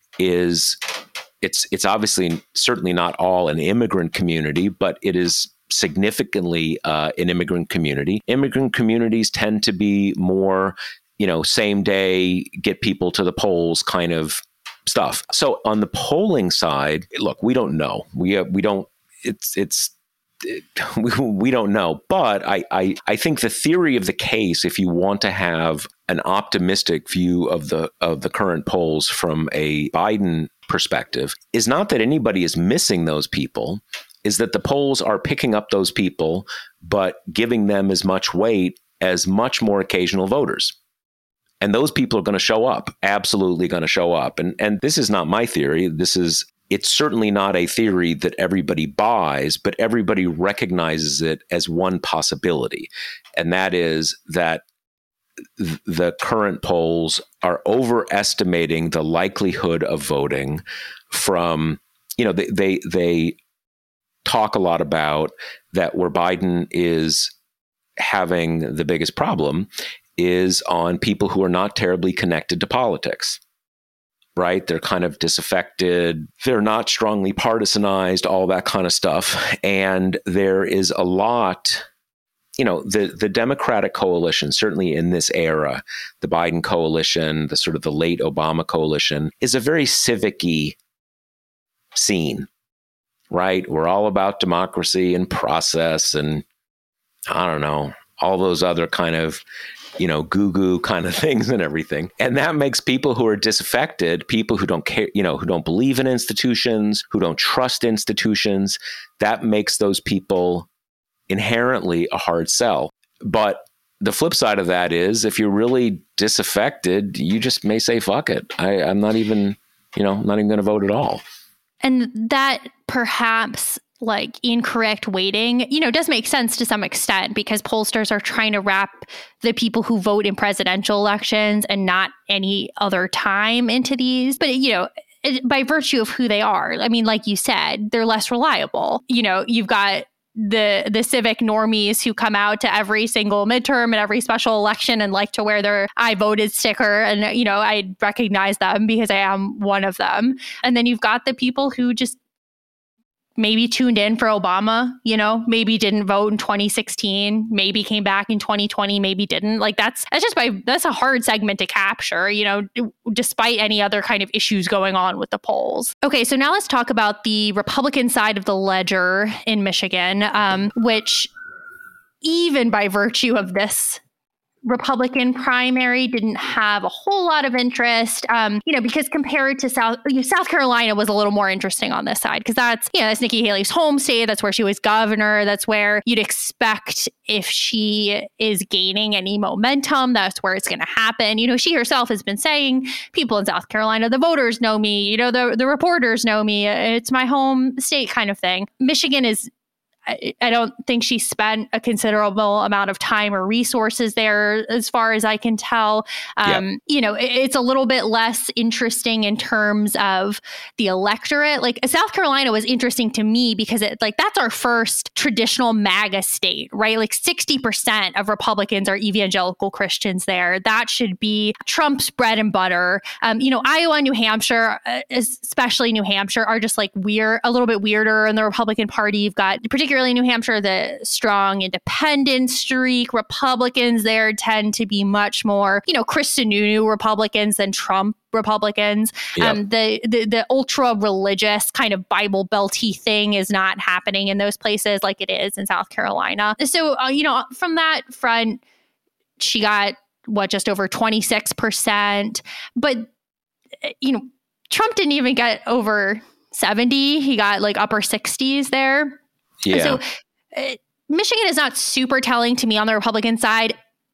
is it's it's obviously certainly not all an immigrant community, but it is significantly uh, an immigrant community. Immigrant communities tend to be more, you know, same day, get people to the polls kind of stuff. So on the polling side, look, we don't know. We uh, we don't. It's it's it, we, we don't know. But I, I I think the theory of the case, if you want to have an optimistic view of the of the current polls from a Biden perspective, is not that anybody is missing those people, is that the polls are picking up those people, but giving them as much weight as much more occasional voters. And those people are going to show up, absolutely going to show up. And and this is not my theory. This is, it's certainly not a theory that everybody buys, but everybody recognizes it as one possibility. And that is that th- the current polls are overestimating the likelihood of voting from, you know, they, they, they talk a lot about that where Biden is having the biggest problem is on people who are not terribly connected to politics, right? They're kind of disaffected. They're not strongly partisanized, all that kind of stuff. And there is a lot, you know, the, the Democratic coalition, certainly in this era, the Biden coalition, the sort of the late Obama coalition, is a very civic-y scene, right? We're all about democracy and process and, I don't know, all those other kind of, you know, goo-goo kind of things and everything. And that makes people who are disaffected, people who don't care, you know, who don't believe in institutions, who don't trust institutions, that makes those people inherently a hard sell. But the flip side of that is if you're really disaffected, you just may say, fuck it. I, I'm not even, you know, not even going to vote at all. And that perhaps like incorrect weighting, you know, does make sense to some extent because pollsters are trying to wrap the people who vote in presidential elections and not any other time into these. But, you know, it, by virtue of who they are, I mean, like you said, they're less reliable. You know, you've got the the civic normies who come out to every single midterm and every special election and like to wear their I voted sticker. And, you know, I recognize them because I am one of them. And then you've got the people who just maybe tuned in for Obama, you know, maybe didn't vote in twenty sixteen, maybe came back in twenty twenty, maybe didn't. Like that's that's just by that's a hard segment to capture, you know, despite any other kind of issues going on with the polls. Okay, so now let's talk about the Republican side of the ledger in Michigan, um, which even by virtue of this Republican primary didn't have a whole lot of interest, um, you know, because compared to South South Carolina was a little more interesting on this side because that's, you know, that's Nikki Haley's home state. That's where she was governor. That's where you'd expect if she is gaining any momentum, that's where it's going to happen. You know, she herself has been saying people in South Carolina, the voters know me, you know, the, the reporters know me. It's my home state kind of thing. Michigan is I, I don't think she spent a considerable amount of time or resources there, as far as I can tell. Um, yep. You know, it, it's a little bit less interesting in terms of the electorate. Like South Carolina was interesting to me because it like that's our first traditional MAGA state, right? Like sixty percent of Republicans are evangelical Christians there. That should be Trump's bread and butter. Um, you know, Iowa and New Hampshire, especially New Hampshire, are just like weird, a little bit weirder in the Republican Party. You've got, particularly in New Hampshire, the strong independent streak. Republicans there tend to be much more, you know, Chris Sununu Republicans than Trump Republicans. Yep. Um, the, the the ultra religious kind of Bible Belty thing is not happening in those places like it is in South Carolina. So, uh, you know, from that front, she got what, just over twenty-six percent. But, you know, Trump didn't even get over seventy. He got like upper sixties there. Yeah. So uh, Michigan is not super telling to me on the Republican side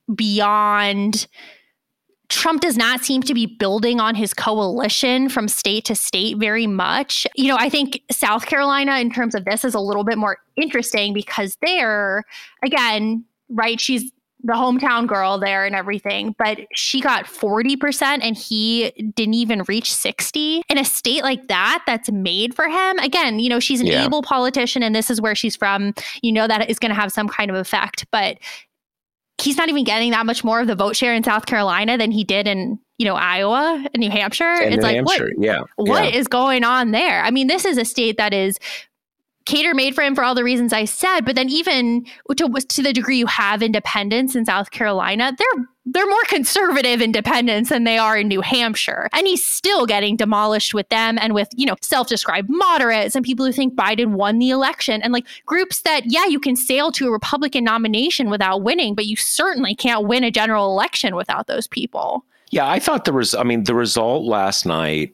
beyond Trump does not seem to be building on his coalition from state to state very much. You know, I think South Carolina in terms of this is a little bit more interesting because there, again, right, she's the hometown girl there and everything, but she got forty percent and he didn't even reach sixty in a state like that that's made for him. Again, you know, she's an yeah. able politician and this is where she's from. You know, that is going to have some kind of effect, but he's not even getting that much more of the vote share in South Carolina than he did in, you know, Iowa and New Hampshire. And it's New like, Hampshire. what, yeah. what yeah. is going on there? I mean, this is a state that is cater made for him for all the reasons I said, but then even to, to the degree you have independents in South Carolina, they're they're more conservative independents than they are in New Hampshire. And he's still getting demolished with them and with, you know, self-described moderates and people who think Biden won the election and like groups that, yeah, you can sail to a Republican nomination without winning, but you certainly can't win a general election without those people. Yeah, I thought there was, I mean, the result last night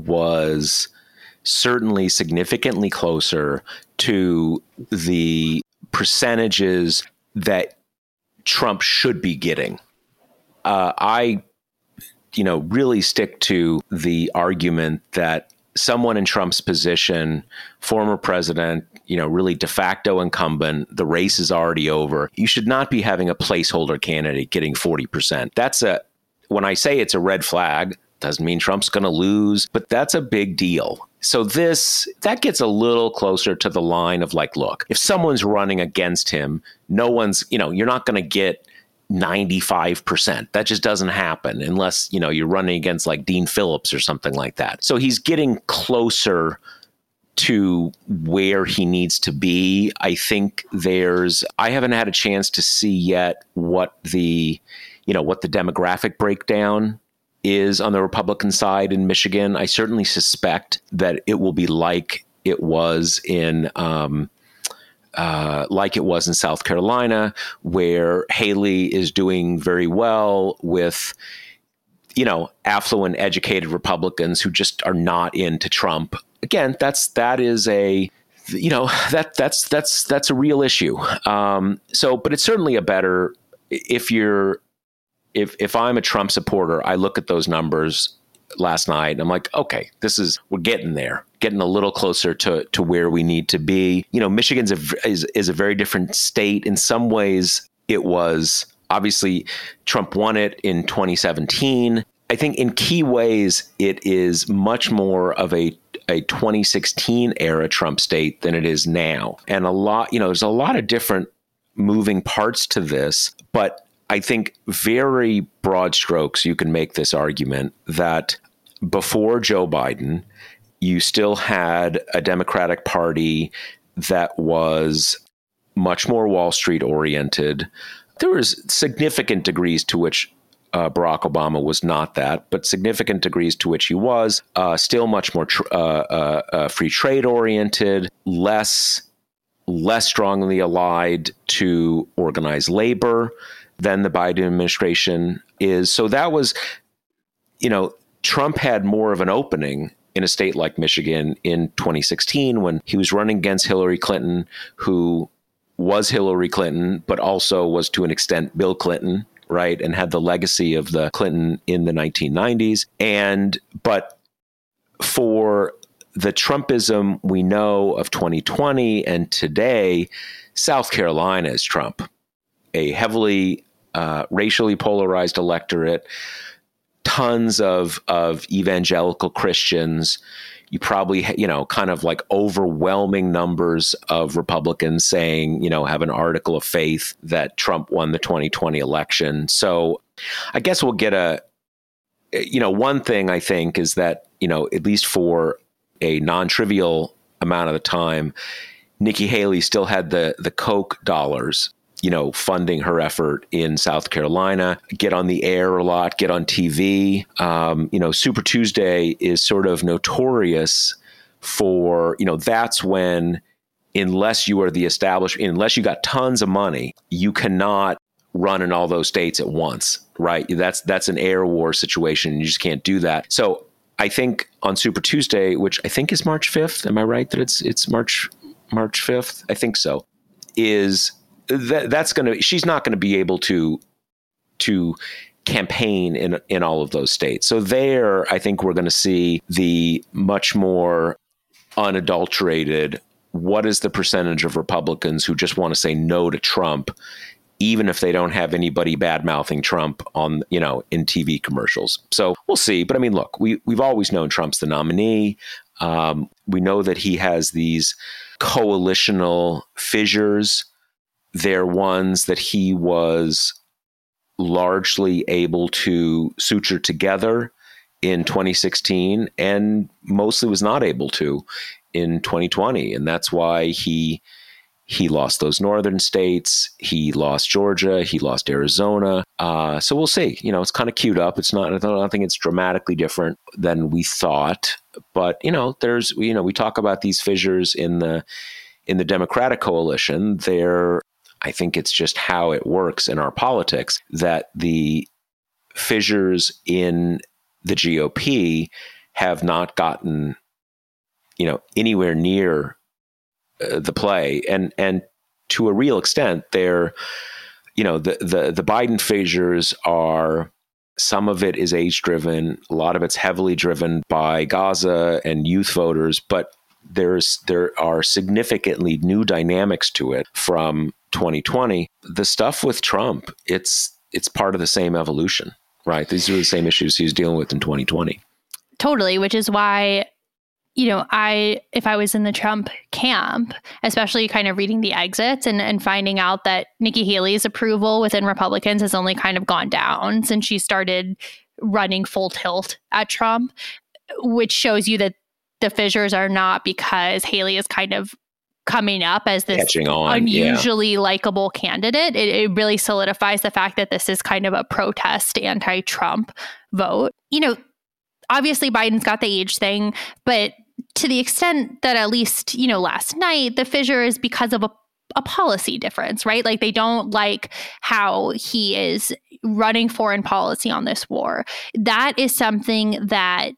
was certainly significantly closer to the percentages that Trump should be getting. Uh, I, you know, really stick to the argument that someone in Trump's position, former president, you know, really de facto incumbent, the race is already over. You should not be having a placeholder candidate getting forty percent. That's a, when I say it's a red flag, doesn't mean Trump's going to lose, but that's a big deal. So this, that gets a little closer to the line of like, look, if someone's running against him, no one's, you know, you're not going to get ninety-five percent. That just doesn't happen unless, you know, you're running against like Dean Phillips or something like that. So he's getting closer to where he needs to be. I think there's, I haven't had a chance to see yet what the, you know, what the demographic breakdown is on the Republican side in Michigan. I certainly suspect that it will be like it was in, um, uh, like it was in South Carolina, where Haley is doing very well with, you know, affluent, educated Republicans who just are not into Trump. Again, that's that is a, you know, that that's that's that's a real issue. Um, so, but it's certainly a better if you're. If if I'm a Trump supporter, I look at those numbers last night and I'm like, okay, this is, we're getting there, getting a little closer to to where we need to be. You know, Michigan's a, is, is a very different state. In some ways, it was, obviously, Trump won it in twenty seventeen. I think in key ways, it is much more of a, a twenty sixteen era Trump state than it is now. And a lot, you know, there's a lot of different moving parts to this, but I think very broad strokes, you can make this argument that before Joe Biden, you still had a Democratic Party that was much more Wall Street oriented. There was significant degrees to which uh, Barack Obama was not that, but significant degrees to which he was uh, still much more tr- uh, uh, uh, free trade oriented, less, less strongly allied to organized labor than the Biden administration is. So that was, you know, Trump had more of an opening in a state like Michigan in twenty sixteen when he was running against Hillary Clinton, who was Hillary Clinton, but also was to an extent Bill Clinton, right? And had the legacy of the Clinton in the nineteen nineties. And, but for the Trumpism we know of twenty twenty and today, South Carolina is Trump, a heavily uh, racially polarized electorate, tons of, of evangelical Christians. You probably, you know, kind of like overwhelming numbers of Republicans saying, you know, have an article of faith that Trump won the twenty twenty election. So I guess we'll get a, you know, one thing I think is that, you know, at least for a non-trivial amount of the time, Nikki Haley still had the the Koch dollars, you know, funding her effort in South Carolina, get on the air a lot, get on T V. Um, you know, Super Tuesday is sort of notorious for, you know, that's when, unless you are the established, unless you got tons of money, you cannot run in all those states at once, right? That's that's an air war situation. You just can't do that. So I think on Super Tuesday, which I think is March fifth, am I right that it's it's March March fifth? I think so. Is that that's going to, she's not going to be able to to campaign in in all of those states. So there, I think we're going to see the much more unadulterated, what is the percentage of Republicans who just want to say no to Trump, even if they don't have anybody bad-mouthing Trump on, you know, in T V commercials. So we'll see. But I mean, look, we, we've always known Trump's the nominee. Um, we know that he has these coalitional fissures. They're ones that he was largely able to suture together in twenty sixteen and mostly was not able to in twenty twenty. And that's why he he lost those northern states. He lost Georgia. He lost Arizona. Uh, so we'll see. You know, it's kind of queued up. It's not, I don't think it's dramatically different than we thought. But, you know, there's, you know, we talk about these fissures in the in the Democratic coalition. They're, I think it's just how it works in our politics that the fissures in the G O P have not gotten, you know, anywhere near uh, the play. And and to a real extent, they're, you know, the, the, the Biden fissures are, some of it is age driven. A lot of it's heavily driven by Gaza and youth voters, but there's there are significantly new dynamics to it from twenty twenty. The stuff with Trump, it's it's part of the same evolution, right? These are the same issues he was dealing with in twenty twenty. Totally, which is why, you know, I, if I was in the Trump camp, especially kind of reading the exits and, and finding out that Nikki Haley's approval within Republicans has only kind of gone down since she started running full tilt at Trump, which shows you that the fissures are not because Haley is kind of coming up as this on, unusually yeah. likable candidate. It, it really solidifies the fact that this is kind of a protest anti-Trump vote. You know, obviously Biden's got the age thing, but to the extent that at least, you know, last night, the fissure is because of a, a policy difference, right? Like they don't like how he is running foreign policy on this war. That is something that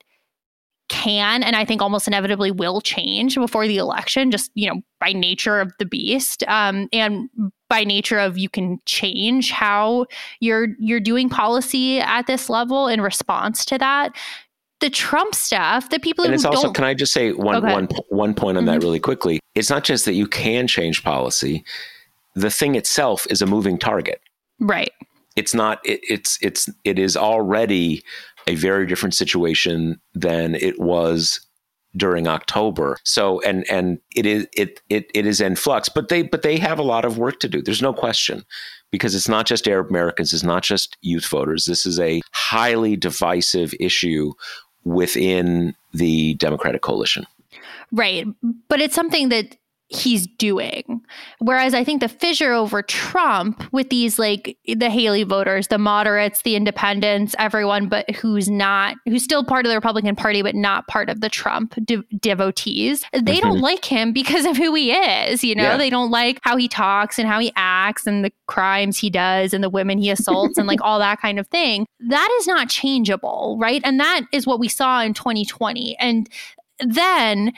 can, and I think almost inevitably will change before the election, just, you know, by nature of the beast, um, and by nature of you can change how you're you're doing policy at this level in response to that. The Trump stuff, the people and who it's also, don't... can I just say one, okay. one, one point on mm-hmm. that really quickly? It's not just that you can change policy. The thing itself is a moving target. Right. It's not, it, it's, it's, it is already a very different situation than it was during October. So, and, and it is, it, it, it is in flux, but they, but they have a lot of work to do. There's no question, because it's not just Arab Americans. It's not just youth voters. This is a highly divisive issue within the Democratic coalition. Right. But it's something that he's doing. Whereas I think the fissure over Trump with these, like the Haley voters, the moderates, the independents, everyone, but who's not, who's still part of the Republican Party, but not part of the Trump de- devotees, they mm-hmm. don't like him because of who he is. You know, yeah. They don't like how he talks and how he acts and the crimes he does and the women he assaults and like all that kind of thing. That is not changeable, right? And that is what we saw in twenty twenty. And then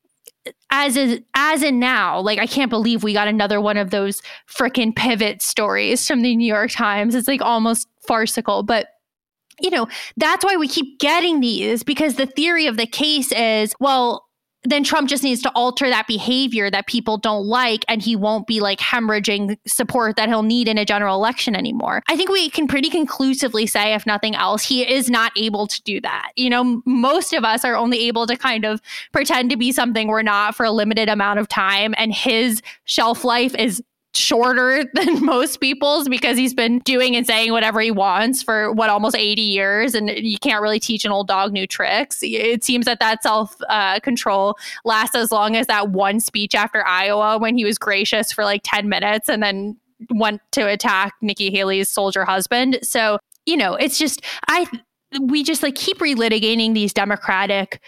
As is, as in now, like, I can't believe we got another one of those frickin' pivot stories from the New York Times. It's like almost farcical. But, you know, that's why we keep getting these, because the theory of the case is, well, then Trump just needs to alter that behavior that people don't like, and he won't be like hemorrhaging support that he'll need in a general election anymore. I think we can pretty conclusively say, if nothing else, he is not able to do that. You know, most of us are only able to kind of pretend to be something we're not for a limited amount of time, and his shelf life is shorter than most people's because he's been doing and saying whatever he wants for what, almost eighty years, and you can't really teach an old dog new tricks. It seems that that self uh, control lasts as long as that one speech after Iowa when he was gracious for like ten minutes and then went to attack Nikki Haley's soldier husband. So, you know, it's just I we just like keep relitigating these Democratic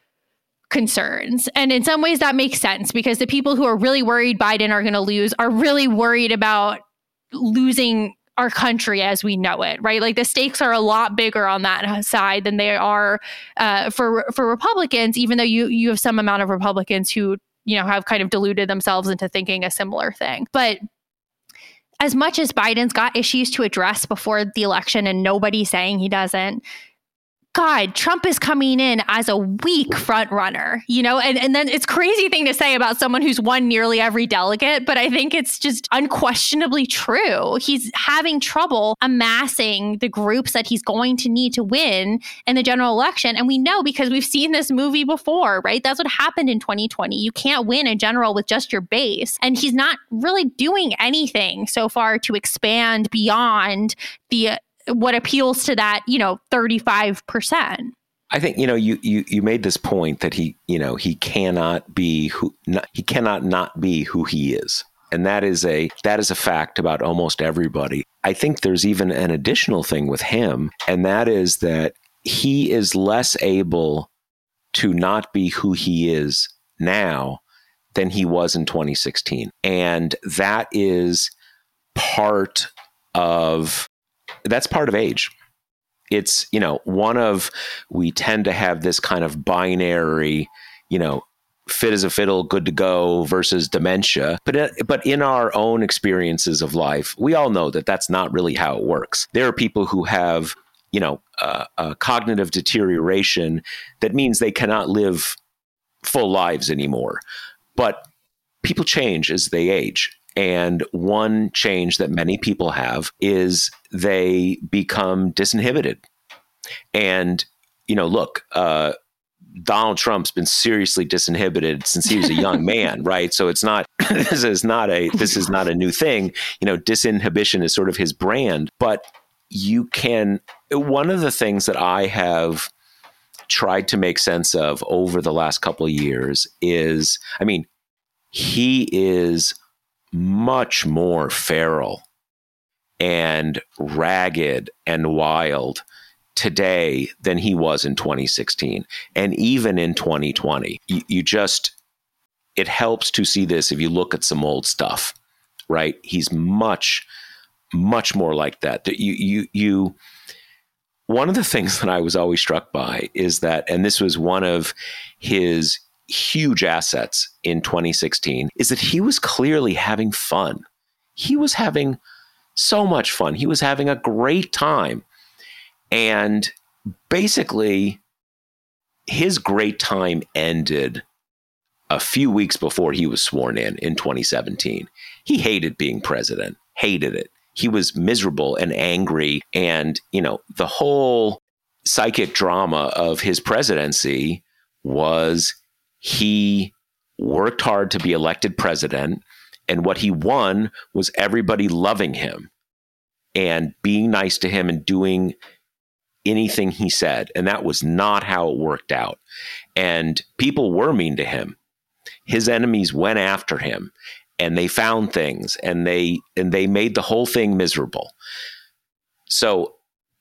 concerns. And in some ways that makes sense because the people who are really worried Biden are going to lose are really worried about losing our country as we know it, right? Like the stakes are a lot bigger on that side than they are uh, for for Republicans, even though you you have some amount of Republicans who, you know, have kind of deluded themselves into thinking a similar thing. But as much as Biden's got issues to address before the election and nobody's saying he doesn't, God, Trump is coming in as a weak front runner, you know, and, and then it's a crazy thing to say about someone who's won nearly every delegate, but I think it's just unquestionably true. He's having trouble amassing the groups that he's going to need to win in the general election. And we know because we've seen this movie before, right? That's what happened in twenty twenty. You can't win in general with just your base. And he's not really doing anything so far to expand beyond the what appeals to that, you know, thirty-five percent. I think, you know, you, you, you made this point that he, you know, he cannot be who, not, he cannot not be who he is. And that is a, that is a fact about almost everybody. I think there's even an additional thing with him, and that is that he is less able to not be who he is now than he was in twenty sixteen. And that is part of That's part of age. It's, you know, one of, we tend to have this kind of binary, you know, fit as a fiddle, good to go versus dementia. But, but in our own experiences of life, we all know that that's not really how it works. There are people who have, you know, uh, uh, cognitive deterioration that means they cannot live full lives anymore. But people change as they age. And one change that many people have is they become disinhibited. And, you know, look, uh, Donald Trump's been seriously disinhibited since he was a young man, right? So it's not, this is not a, this is not a new thing. You know, disinhibition is sort of his brand, but you can, one of the things that I have tried to make sense of over the last couple of years is, I mean, he is much more feral and ragged and wild today than he was in twenty sixteen. And even in twenty twenty, you, you just, it helps to see this if you look at some old stuff, right? He's much, much more like that. You, you, you, one of the things that I was always struck by is that, and this was one of his huge assets in twenty sixteen, is that he was clearly having fun. He was having so much fun. He was having a great time. And basically, his great time ended a few weeks before he was sworn in in twenty seventeen. He hated being president, hated it. He was miserable and angry. And, you know, the whole psychic drama of his presidency was he worked hard to be elected president, and what he won was everybody loving him and being nice to him and doing anything he said. And that was not how it worked out. And people were mean to him. His enemies went after him, and they found things, and they and they made the whole thing miserable. So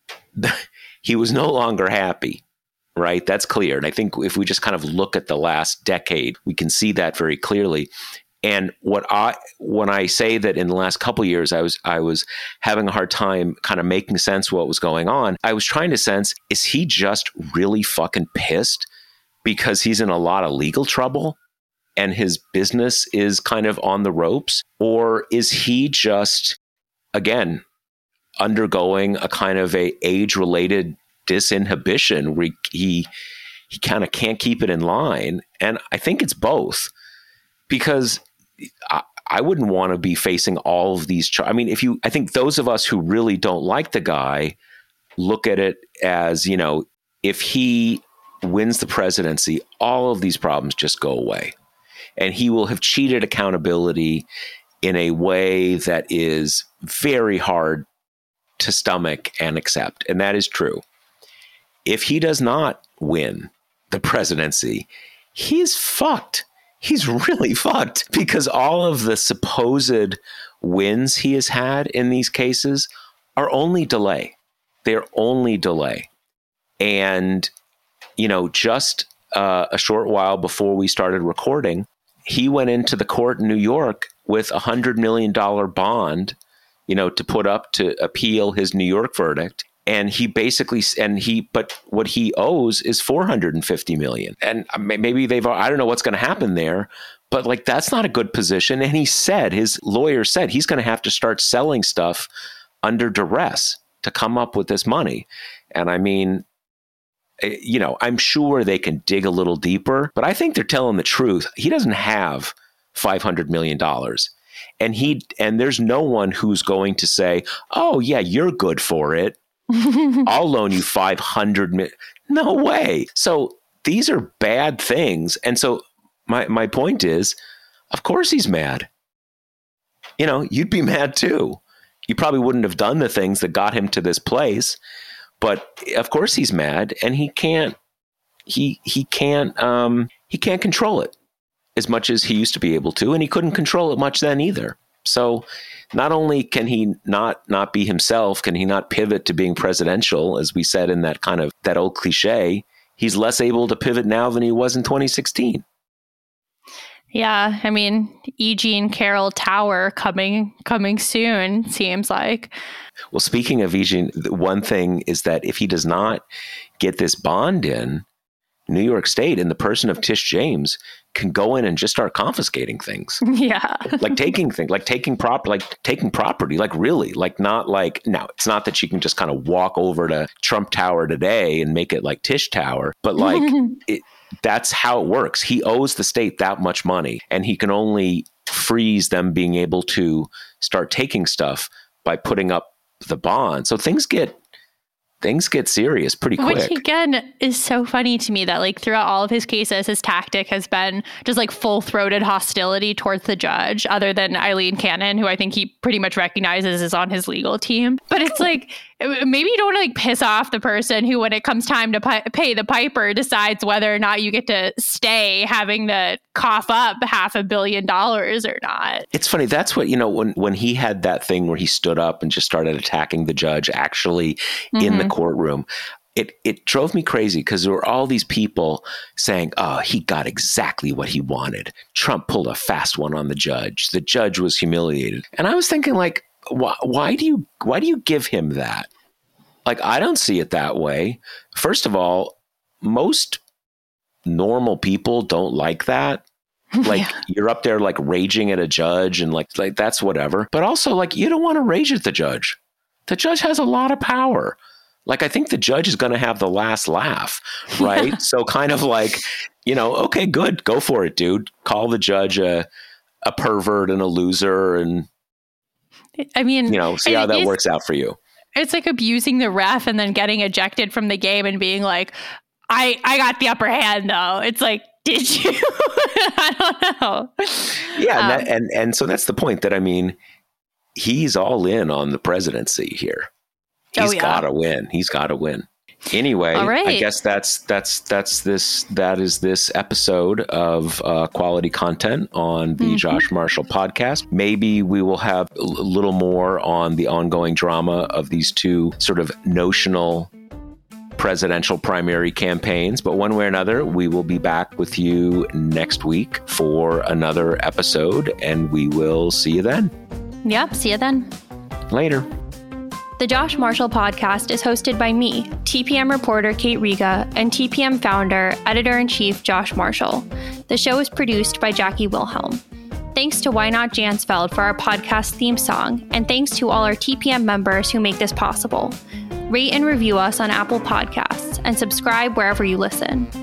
he was no longer happy. Right? That's clear. And I think if we just kind of look at the last decade, we can see that very clearly. And what I, when I say that in the last couple of years, I was, I was having a hard time kind of making sense of what was going on. I was trying to sense, is he just really fucking pissed because he's in a lot of legal trouble and his business is kind of on the ropes? Or is he just, again, undergoing a kind of a age-related disinhibition where he he kind of can't keep it in line. And I think it's both, because I, I wouldn't want to be facing all of these. Char- I mean, if you, I think those of us who really don't like the guy look at it as, you know, if he wins the presidency, all of these problems just go away. And he will have cheated accountability in a way that is very hard to stomach and accept. And that is true. If he does not win the presidency, he's fucked. He's really fucked, because all of the supposed wins he has had in these cases are only delay. They're only delay. And, you know, just uh, a short while before we started recording, he went into the court in New York with a hundred million dollar bond, you know, to put up to appeal his New York verdict. And he basically, and he, but what he owes is four hundred fifty million. And maybe they've, I don't know what's going to happen there, but like, that's not a good position. And he said, his lawyer said he's going to have to start selling stuff under duress to come up with this money. And I mean, you know, I'm sure they can dig a little deeper, but I think they're telling the truth. He doesn't have five hundred million dollars. And he, and there's no one who's going to say, oh yeah, you're good for it. I'll loan you five hundred million. No way. So these are bad things. And so my, my point is, of course he's mad. You know, you'd be mad too. You probably wouldn't have done the things that got him to this place, but of course he's mad, and he can't, he, he can't, um, he can't control it as much as he used to be able to. And he couldn't control it much then either. So not only can he not not be himself, can he not pivot to being presidential, as we said in that kind of that old cliche, he's less able to pivot now than he was in twenty sixteen. Yeah, I mean, E. Jean Carroll Tower coming coming soon, seems like. Well, speaking of E. Jean, one thing is that if he does not get this bond in, New York State, in the person of Tish James, can go in and just start confiscating things. Yeah. Like taking things, like taking prop, like taking property, like really, like not like, no, it's not that she can just kind of walk over to Trump Tower today and make it like Tish Tower, but like it, that's how it works. He owes the state that much money, and he can only freeze them being able to start taking stuff by putting up the bond. So things get Things get serious pretty quick. Which again is so funny to me that like throughout all of his cases, his tactic has been just like full-throated hostility towards the judge, other than Eileen Cannon, who I think he pretty much recognizes is on his legal team. But it's like, maybe you don't want to like piss off the person who, when it comes time to pi- pay the piper, decides whether or not you get to stay having to cough up half a billion dollars or not. It's funny. That's what, you know, when, when he had that thing where he stood up and just started attacking the judge actually mm-hmm. in the courtroom, it it drove me crazy, because there were all these people saying, oh, he got exactly what he wanted. Trump pulled a fast one on the judge. The judge was humiliated. And I was thinking, like, why, why do you why do you give him that? Like, I don't see it that way. First of all, most normal people don't like that. Like yeah. You're up there like raging at a judge and like like that's whatever. But also, like, you don't want to rage at the judge. The judge has a lot of power. Like, I think the judge is going to have the last laugh, right? Yeah. So kind of like, you know, okay, good. Go for it, dude. Call the judge a, a pervert and a loser, and, I mean, you know, see how that works out for you. It's like abusing the ref and then getting ejected from the game and being like, I, I got the upper hand, though. It's like, did you? I don't know. Yeah. Um, and, that, and, and so that's the point, that, I mean, he's all in on the presidency here. He's oh, yeah. got to win. He's got to win. Anyway, right. I guess that's that's that's this that is this episode of uh, quality content on the mm-hmm. Josh Marshall podcast. Maybe we will have a little more on the ongoing drama of these two sort of notional presidential primary campaigns. But one way or another, we will be back with you next week for another episode, and we will see you then. Yep. See you then. Later. The Josh Marshall podcast is hosted by me, T P M reporter Kate Riga, and T P M founder, editor-in-chief Josh Marshall. The show is produced by Jackie Wilhelm. Thanks to Why Not Jansfeld for our podcast theme song, and thanks to all our T P M members who make this possible. Rate and review us on Apple Podcasts, and subscribe wherever you listen.